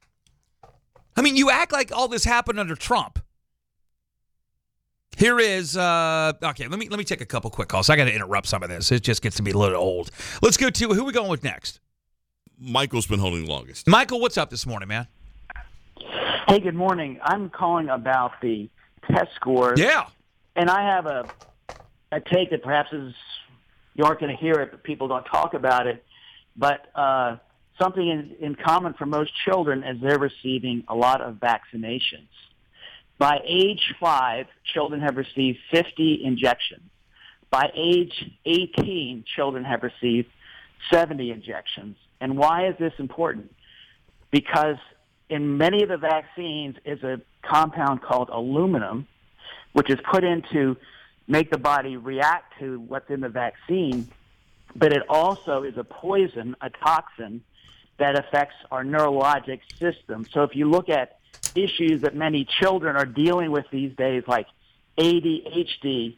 I mean, you act like all this happened under Trump. Here is, uh, okay, let me let me take a couple quick calls. I got to interrupt some of this. It just gets to be a little old. Let's go to, who are we going with next? Michael's been holding the longest. Michael, what's up this morning, man? Hey, good morning. I'm calling about the test scores. Yeah. And I have a, a take that perhaps is, you aren't going to hear it, but people don't talk about it. But uh, something in, in common for most children is they're receiving a lot of vaccinations. By age five, children have received fifty injections. By age eighteen, children have received seventy injections. And why is this important? Because in many of the vaccines is a compound called aluminum, which is put in to make the body react to what's in the vaccine, but it also is a poison, a toxin, that affects our neurologic system. So if you look at issues that many children are dealing with these days, like A D H D,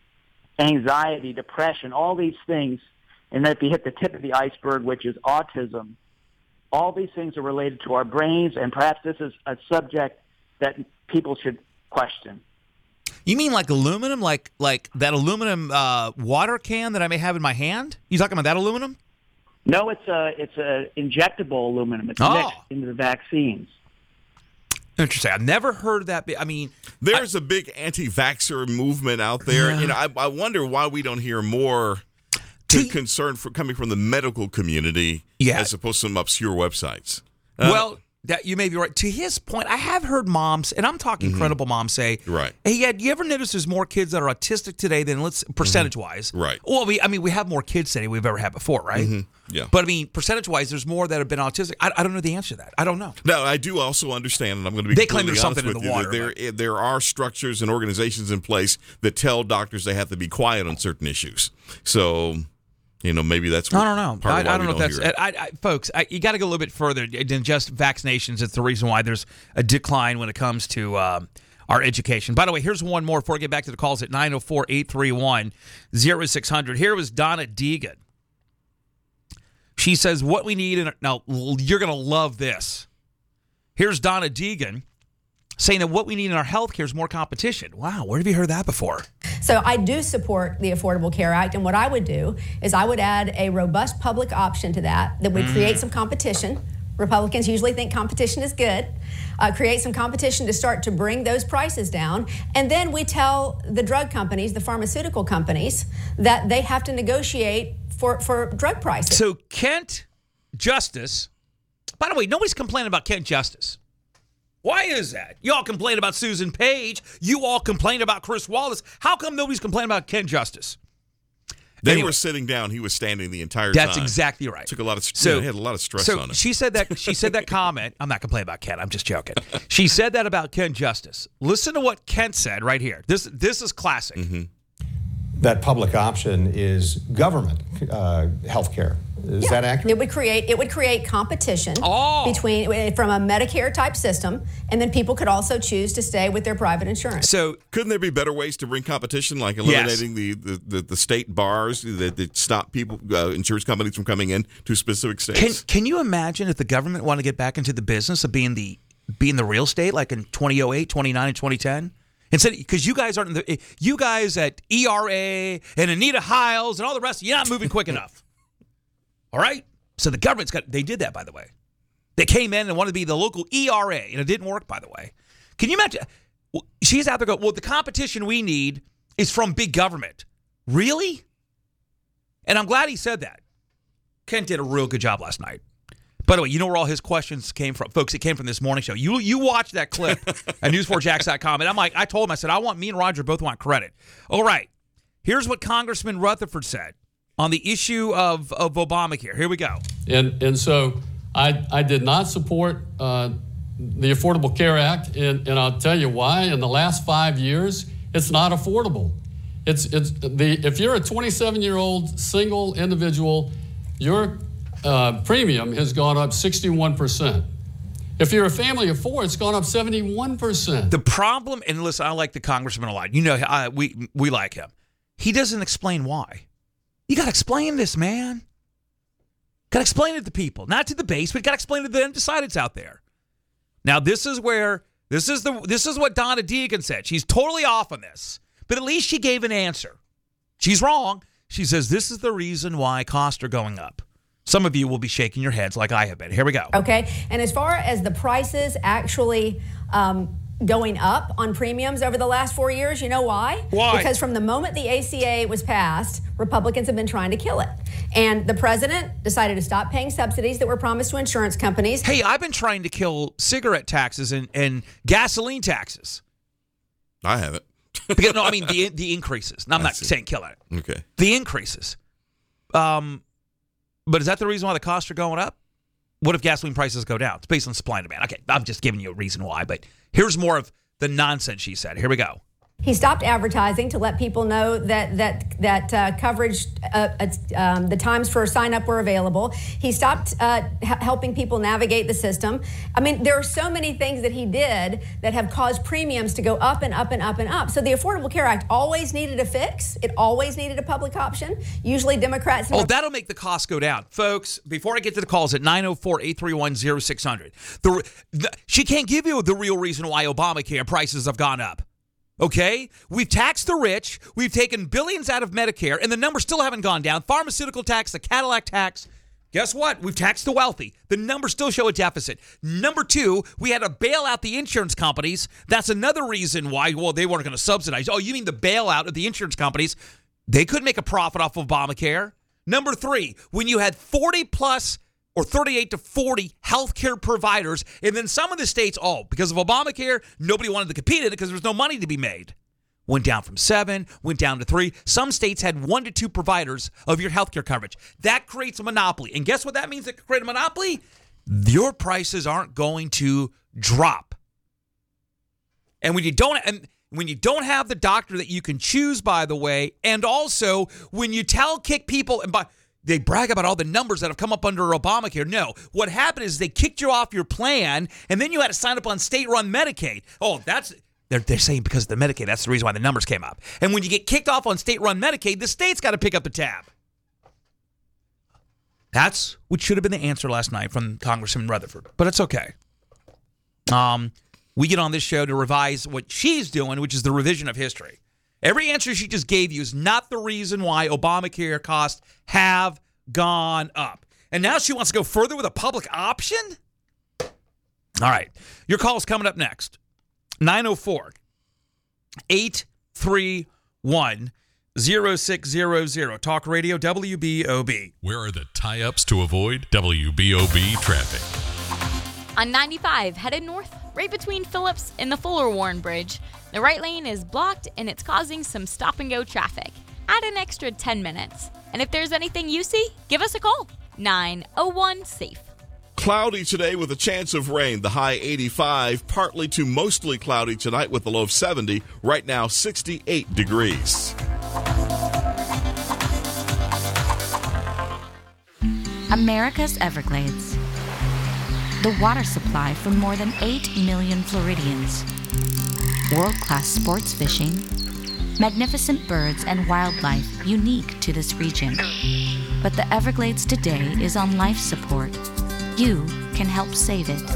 anxiety, depression, all these things, and then if you hit the tip of the iceberg, which is autism, all these things are related to our brains, and perhaps this is a subject that people should question. You mean like aluminum, like like that aluminum uh, water can that I may have in my hand? You talking about that aluminum? No, it's a it's a injectable aluminum. It's Oh. mixed into the vaccines. Interesting. I've never heard that. Be- I mean, There's a big anti-vaxxer movement out there. Yeah. You know, I, I wonder why we don't hear more to concern for coming from the medical community Yeah. as opposed to some obscure websites. Uh, well, that you may be right. To his point, I have heard moms, and I'm talking Mhm. credible moms, say, Right. "Hey, yeah, do you ever notice there's more kids that are autistic today than let's percentage-wise?" Right. Well, we, I mean, we have more kids today we've ever had before, right? Mhm. Yeah. But I mean, percentage-wise, there's more that have been autistic. I, I don't know the answer to that. I don't know. No, I do also understand, and I'm going to be They claim completely there's honest something in with the you, water, that there, there are structures and organizations in place that tell doctors they have to be quiet on certain issues. So, you know, maybe that's what I don't know. part I, of why I don't we know if that's hear it. I, I, folks. I, you got to go a little bit further than just vaccinations. It's the reason why there's a decline when it comes to um, our education. By the way, here's one more before I get back to the calls at nine oh four, eight three one, oh six hundred. Here was Donna Deegan. She says, what we need in our, now you're going to love this. Here's Donna Deegan saying that what we need in our health care is more competition. Wow, where have you heard that before? So I do support the Affordable Care Act, and what I would do is I would add a robust public option to that that would Mm. create some competition. Republicans usually think competition is good. Uh, create some competition to start to bring those prices down. And then we tell the drug companies, the pharmaceutical companies, that they have to negotiate for, for drug prices. So Kent Justice By the way, nobody's complaining about Ken Justice. Why is that? You all complain about Susan Page. You all complain about Chris Wallace. How come nobody's complaining about Ken Justice? They anyway, were sitting down. He was standing the entire that's time. That's exactly right. Took a lot of. So, you know, he had a lot of stress so on him. She said that. She said that comment. I'm not complaining about Ken. I'm just joking. She said that about Ken Justice. Listen to what Kent said right here. This this is classic. Mm-hmm. That public option is government uh, health care. Is yeah. that accurate? It would create it would create competition oh. between from a Medicare type system, and then people could also choose to stay with their private insurance. So couldn't there be better ways to bring competition, like eliminating yes. the, the, the, the state bars that, that stop people, uh, insurance companies from coming in to specific states? Can Can you imagine if the government wanted to get back into the business of being the being the real estate, like in twenty oh eight, twenty-nine, and twenty ten? Instead, because you guys aren't in the, you guys at E R A and Anita Hiles and all the rest, you're not moving quick enough. All right? So the government's got, they did that, by the way. They came in and wanted to be the local E R A, and it didn't work, by the way. Can you imagine? She's out there going, well, the competition we need is from big government. Really? And I'm glad he said that. Kent did a real good job last night. By the way, you know where all his questions came from? Folks, it came from this morning show. You you watch that clip at news four jax dot com. And I'm like, I told him, I said, I want, me and Roger both want credit. All right. Here's what Congressman Rutherford said on the issue of, of Obamacare. Here we go. And and so I I did not support uh, the Affordable Care Act, and, and I'll tell you why. In the last five years, it's not affordable. It's it's the if you're a twenty-seven-year-old single individual, your uh, premium has gone up sixty-one percent. If you're a family of four, it's gone up seventy-one percent. The problem, and listen, I like the congressman a lot. You know, I, we we like him. He doesn't explain why. You got to explain this, man. Got to explain it to people, not to the base, but got to explain it to the undecideds out there. Now, this is where this is the this is what Donna Deegan said. She's totally off on this, but at least she gave an answer. She's wrong. She says this is the reason why costs are going up. Some of you will be shaking your heads like I have been. Here we go. Okay, and as far as the prices actually um, going up on premiums over the last four years, you know why? Why? Because from the moment the A C A was passed, Republicans have been trying to kill it. And the president decided to stop paying subsidies that were promised to insurance companies. Hey, I've been trying to kill cigarette taxes and, and gasoline taxes. I haven't. Because, no, I mean the the increases. No, I'm not saying kill it. Okay. The increases. Um, but is that the reason why the costs are going up? What if gasoline prices go down? It's based on supply and demand. Okay, I'm just giving you a reason why. But here's more of the nonsense she said. Here we go. He stopped advertising to let people know that that that uh, coverage, uh, um, the times for sign up were available. He stopped uh, h- helping people navigate the system. I mean, there are so many things that he did that have caused premiums to go up and up and up and up. So the Affordable Care Act always needed a fix. It always needed a public option. Usually Democrats... Oh, that'll make the cost go down. Folks, before I get to the calls at nine oh four, eight three one, oh six hundred, the, the, she can't give you the real reason why Obamacare prices have gone up. Okay? We've taxed the rich. We've taken billions out of Medicare, and the numbers still haven't gone down. Pharmaceutical tax, the Cadillac tax. Guess what? We've taxed the wealthy. The numbers still show a deficit. Number two, we had to bail out the insurance companies. That's another reason why, well, they weren't going to subsidize. Oh, you mean the bailout of the insurance companies? They couldn't make a profit off of Obamacare. Number three, when you had forty plus or thirty-eight to forty healthcare providers, and then some of the states, oh, because of Obamacare, nobody wanted to compete in it because there was no money to be made. Went down from seven, went down to three. Some states had one to two providers of your healthcare coverage. That creates a monopoly. And guess what that means that create a monopoly? Your prices aren't going to drop. And when you don't and when you don't have the doctor that you can choose, by the way, and also when you tell kick people and by they brag about all the numbers that have come up under Obamacare. No, what happened is they kicked you off your plan, and then you had to sign up on state-run Medicaid. Oh, that's they're they're saying because of the Medicaid, that's the reason why the numbers came up. And when you get kicked off on state-run Medicaid, the state's got to pick up the tab. That's what should have been the answer last night from Congressman Rutherford, but it's okay. Um, we get on this show to revise what she's doing, which is the revision of history. Every answer she just gave you is not the reason why Obamacare costs have gone up. And now she wants to go further with a public option? All right. Your call is coming up next. nine oh four, eight three one, oh six hundred. Talk Radio W B O B. Where are the tie-ups to avoid W B O B traffic? On ninety-five, headed north, right between Phillips and the Fuller Warren Bridge, the right lane is blocked and it's causing some stop-and-go traffic. Add an extra ten minutes. And if there's anything you see, give us a call. nine oh one SAFE. Cloudy today with a chance of rain. The high eighty-five, partly to mostly cloudy tonight with the low of seventy. Right now, sixty-eight degrees. America's Everglades. The water supply for more than eight million Floridians. World-class sports fishing. Magnificent birds and wildlife unique to this region. But the Everglades today is on life support. You can help save it.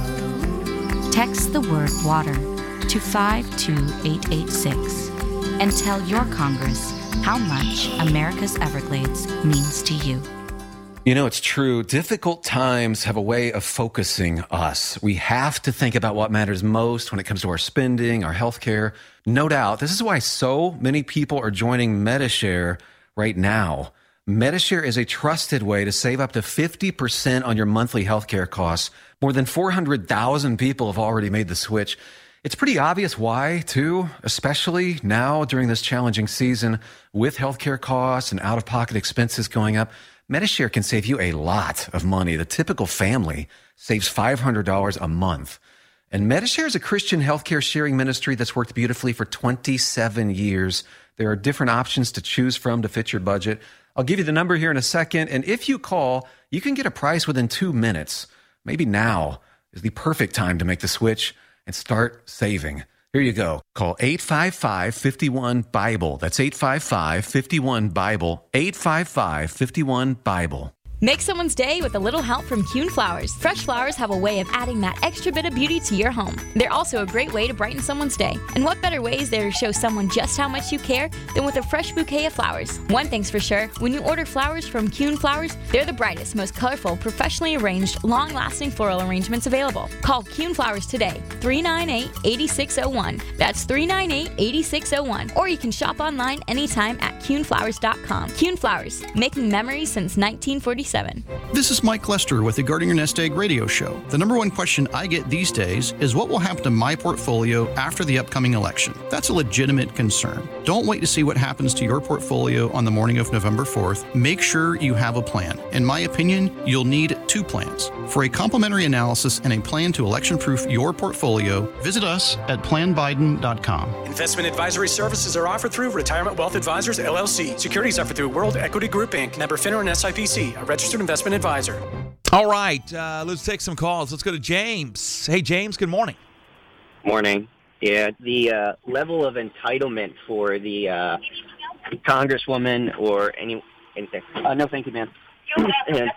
Text the word water to five two eight eight six and tell your Congress how much America's Everglades means to you. You know, it's true. Difficult times have a way of focusing us. We have to think about what matters most when it comes to our spending, our health care. No doubt. This is why so many people are joining Medi-Share right now. Medi-Share is a trusted way to save up to fifty percent on your monthly healthcare costs. More than four hundred thousand people have already made the switch. It's pretty obvious why, too, especially now during this challenging season with healthcare costs and out-of-pocket expenses going up. Medi-Share can save you a lot of money. The typical family saves five hundred dollars a month. And Medi-Share is a Christian healthcare sharing ministry that's worked beautifully for twenty-seven years. There are different options to choose from to fit your budget. I'll give you the number here in a second, and if you call, you can get a price within two minutes. Maybe now is the perfect time to make the switch and start saving. Here you go. Call eight five five, five one, BIBLE. That's eight five five, five one, BIBLE. eight five five, five one, BIBLE. Make someone's day with a little help from Kuhn Flowers. Fresh flowers have a way of adding that extra bit of beauty to your home. They're also a great way to brighten someone's day. And what better way is there to show someone just how much you care than with a fresh bouquet of flowers? One thing's for sure, when you order flowers from Kuhn Flowers, they're the brightest, most colorful, professionally arranged, long-lasting floral arrangements available. Call Kuhn Flowers today, three nine eight, eight six zero one. That's three nine eight, eight six zero one. Or you can shop online anytime at kuhn flowers dot com. Kuhn Flowers, making memories since nineteen forty-seven. This is Mike Lester with the Guarding Your Nest Egg radio show. The number one question I get these days is what will happen to my portfolio after the upcoming election? That's a legitimate concern. Don't wait to see what happens to your portfolio on the morning of November fourth. Make sure you have a plan. In my opinion, you'll need two plans. For a complimentary analysis and a plan to election-proof your portfolio, visit us at plan biden dot com. Investment advisory services are offered through Retirement Wealth Advisors, L L C. Securities offered through World Equity Group, Incorporated. Member FINRA and S I P C, a registered investment advisor. All right, uh, let's take some calls. Let's go to James. Hey, James, good morning. Morning. Yeah, the uh, level of entitlement for the uh, congresswoman or any anything. Uh, no, thank you, man. and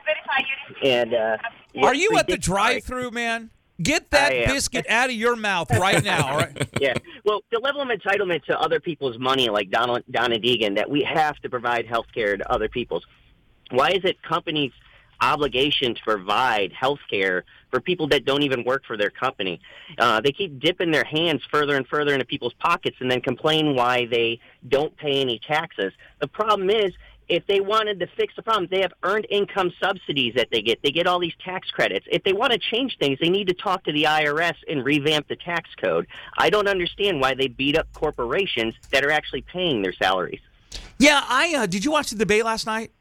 and uh, are you at the drive-through, man? Get that biscuit out of your mouth right now, all right? Yeah. Well, the level of entitlement to other people's money, like Donald, Donna Deegan, that we have to provide health care to other people's. Why is it companies' obligation to provide health care for people that don't even work for their company? Uh, they keep dipping their hands further and further into people's pockets and then complain why they don't pay any taxes. The problem is, if they wanted to fix the problem, they have earned income subsidies that they get. They get all these tax credits. If they want to change things, they need to talk to the I R S and revamp the tax code. I don't understand why they beat up corporations that are actually paying their salaries. Yeah, I uh, did you watch the debate last night?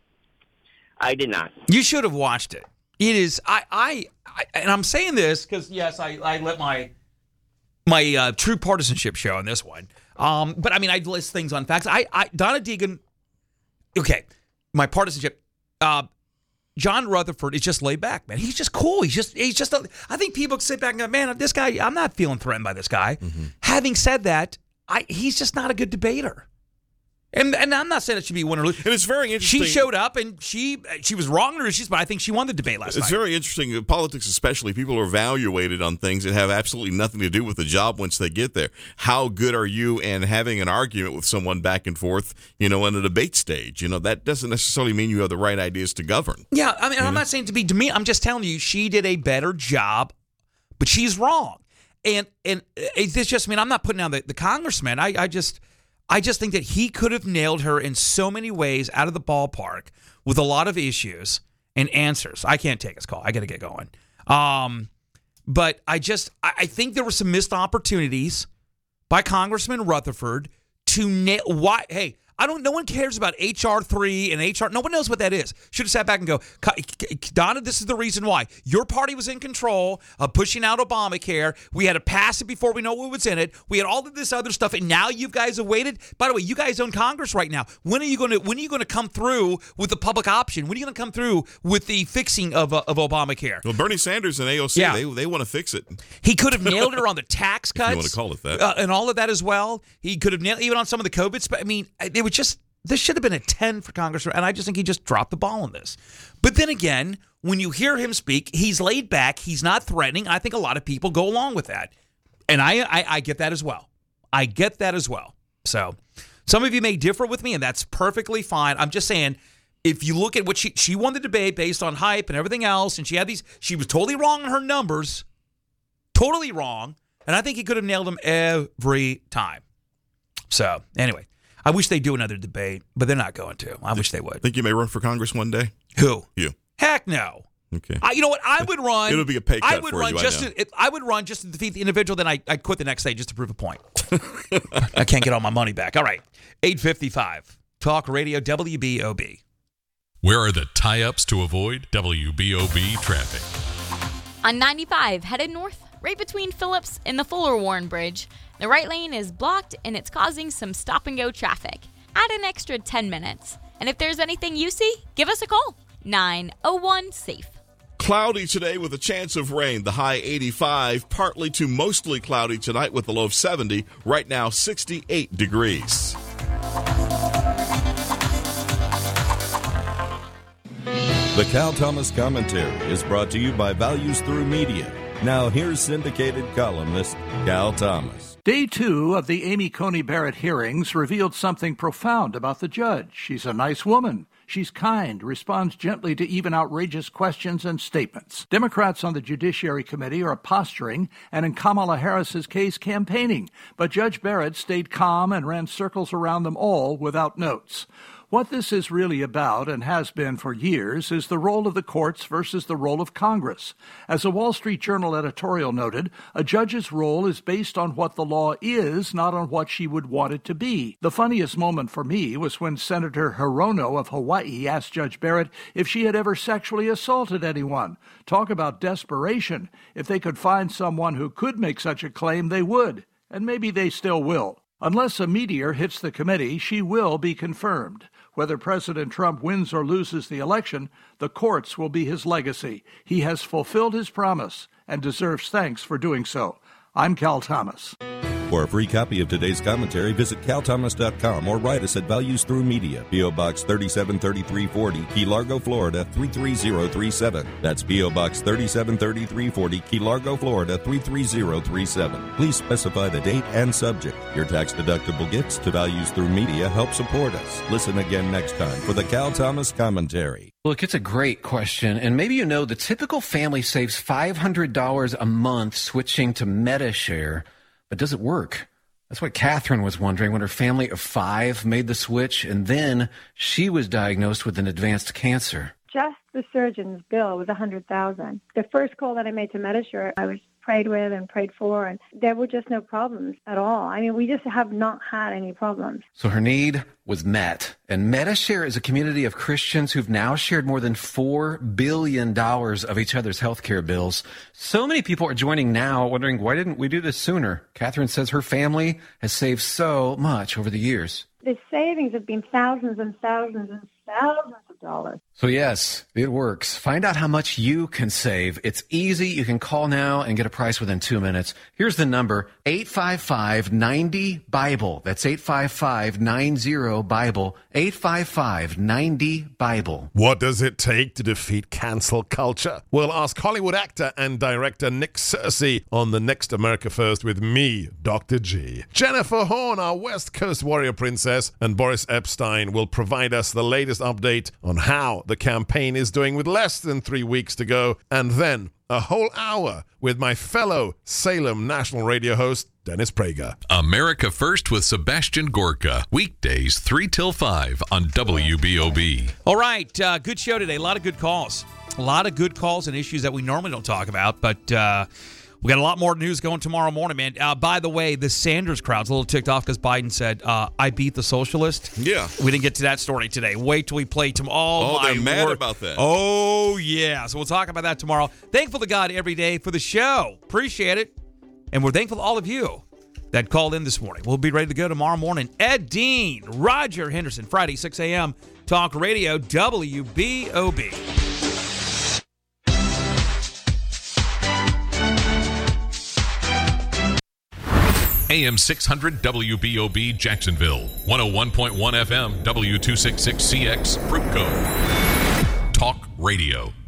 I did not. You should have watched it. It is, I, I, I and I'm saying this because, yes, I, I let my my uh, true partisanship show on this one. Um, but, I mean, I list things on facts. I, I Donna Deegan, okay, my partisanship, uh, John Rutherford is just laid back, man. He's just cool. He's just, he's just, a, I think people sit back and go, man, this guy, I'm not feeling threatened by this guy. Mm-hmm. Having said that, I he's just not a good debater. And and I'm not saying it should be win or lose. And it's very interesting. She showed up and she she was wrong or she's, but I think she won the debate last it's night. It's very interesting. In politics especially, people are evaluated on things that have absolutely nothing to do with the job once they get there. How good are you in having an argument with someone back and forth, you know, in a debate stage? You know, that doesn't necessarily mean you have the right ideas to govern. Yeah, I mean, you I'm know? not saying to be demean. I'm just telling you she did a better job, but she's wrong. And and it's just, I mean, I'm not putting down the, the congressman. I, I just... I just think that he could have nailed her in so many ways out of the ballpark with a lot of issues and answers. I can't take his call. I got to get going. Um, but I just I, I think there were some missed opportunities by Congressman Rutherford to nail. Why? Hey. I don't. No one cares about H R three and H R. No one knows what that is. Should have sat back and go, Donna, this is the reason why. Your party was in control of pushing out Obamacare. We had to pass it before we know what was in it. We had all of this other stuff, and now you guys have waited. By the way, you guys own Congress right now. When are you going to? When are you going to come through with the public option? When are you going to come through with the fixing of uh, of Obamacare? Well, Bernie Sanders and A O C, Yeah. they they want to fix it. He could have nailed her on the tax cuts. If you want to call it that. Uh, and all of that as well. He could have nailed even on some of the COVID. Sp- I mean, it was just. This should have been a ten for Congress, and I just think he just dropped the ball on this. But then again, when you hear him speak, he's laid back. He's not threatening. I think a lot of people go along with that. And I, I, I get that as well. I get that as well. So some of you may differ with me, and that's perfectly fine. I'm just saying, if you look at what she, she won the debate based on hype and everything else, and she had these, she was totally wrong on her numbers, totally wrong. And I think he could have nailed them every time. So anyway. I wish they'd do another debate, but they're not going to. I wish they would. Think you may run for Congress one day? Who? You. Heck no. Okay. I, you know what? I would run. It'll be a pay cut I would for run you, I just know. to, if, I would run just to defeat the individual. Then I I'd quit the next day just to prove a point. I can't get all my money back. All right, eight fifty-five Talk Radio W B O B. Where are the tie-ups to avoid W B O B traffic? On ninety-five, headed north, right between Phillips and the Fuller Warren Bridge. The right lane is blocked, and it's causing some stop-and-go traffic. Add an extra ten minutes. And if there's anything you see, give us a call. nine oh one SAFE. Cloudy today with a chance of rain. The high eighty-five. Partly to mostly cloudy tonight with a low of seventy. Right now, sixty-eight degrees. The Cal Thomas Commentary is brought to you by Values Through Media. Now here's syndicated columnist Cal Thomas. Day two of the Amy Coney Barrett hearings revealed something profound about the judge. She's a nice woman. She's kind, responds gently to even outrageous questions and statements. Democrats on the Judiciary Committee are posturing and in Kamala Harris's case campaigning, but Judge Barrett stayed calm and ran circles around them all without notes. What this is really about, and has been for years, is the role of the courts versus the role of Congress. As a Wall Street Journal editorial noted, a judge's role is based on what the law is, not on what she would want it to be. The funniest moment for me was when Senator Hirono of Hawaii asked Judge Barrett if she had ever sexually assaulted anyone. Talk about desperation. If they could find someone who could make such a claim, they would. And maybe they still will. Unless a meteor hits the committee, she will be confirmed. Whether President Trump wins or loses the election, the courts will be his legacy. He has fulfilled his promise and deserves thanks for doing so. I'm Cal Thomas. For a free copy of today's commentary, visit cal thomas dot com or write us at Values Through Media, P O. Box thirty-seven thirty-three forty, Key Largo, Florida three three zero three seven. That's P O. Box thirty-seven thirty-three forty, Key Largo, Florida three three zero three seven. Please specify the date and subject. Your tax-deductible gifts to Values Through Media help support us. Listen again next time for the Cal Thomas Commentary. Look, it's a great question, and maybe you know the typical family saves five hundred dollars a month switching to MediShare. But does it work? That's what Catherine was wondering when her family of five made the switch, and then she was diagnosed with an advanced cancer. Just the surgeon's bill was one hundred thousand dollars. The first call that I made to MediShare, I was prayed with and prayed for, and there were just no problems at all. I mean, we just have not had any problems. So her need was met. And MediShare is a community of Christians who've now shared more than four billion dollars of each other's healthcare bills. So many people are joining now wondering, why didn't we do this sooner? Catherine says her family has saved so much over the years. The savings have been thousands and thousands and thousands of dollars. So yes, it works. Find out how much you can save. It's easy. You can call now and get a price within two minutes. Here's the number, eight five five, nine zero, BIBLE. That's eight five five, nine zero, BIBLE. eight five five, nine zero, BIBLE. What does it take to defeat cancel culture? Well, ask Hollywood actor and director Nick Searcy on the next America First with me, Doctor G. Jennifer Horn, our West Coast warrior princess, and Boris Epstein will provide us the latest update on how the campaign is doing with less than three weeks to go, and then a whole hour with my fellow Salem National Radio host, Dennis Prager. America First with Sebastian Gorka. Weekdays three till five on W B O B. All right, uh, good show today. A lot of good calls. A lot of good calls and issues that we normally don't talk about, but uh, we got a lot more news going tomorrow morning, man. Uh, by the way, the Sanders crowd's a little ticked off because Biden said, uh, I beat the socialist. Yeah. We didn't get to that story today. Wait till we play tomorrow. Oh, they're mad about that. Oh, yeah. So we'll talk about that tomorrow. Thankful to God every day for the show. Appreciate it. And we're thankful to all of you that called in this morning. We'll be ready to go tomorrow morning. Ed Dean, Roger Henderson, Friday, six a.m., Talk Radio, W B O B. A M six hundred W B O B Jacksonville, one oh one point one F M, W two sixty-six C X Fruitco. Talk Radio.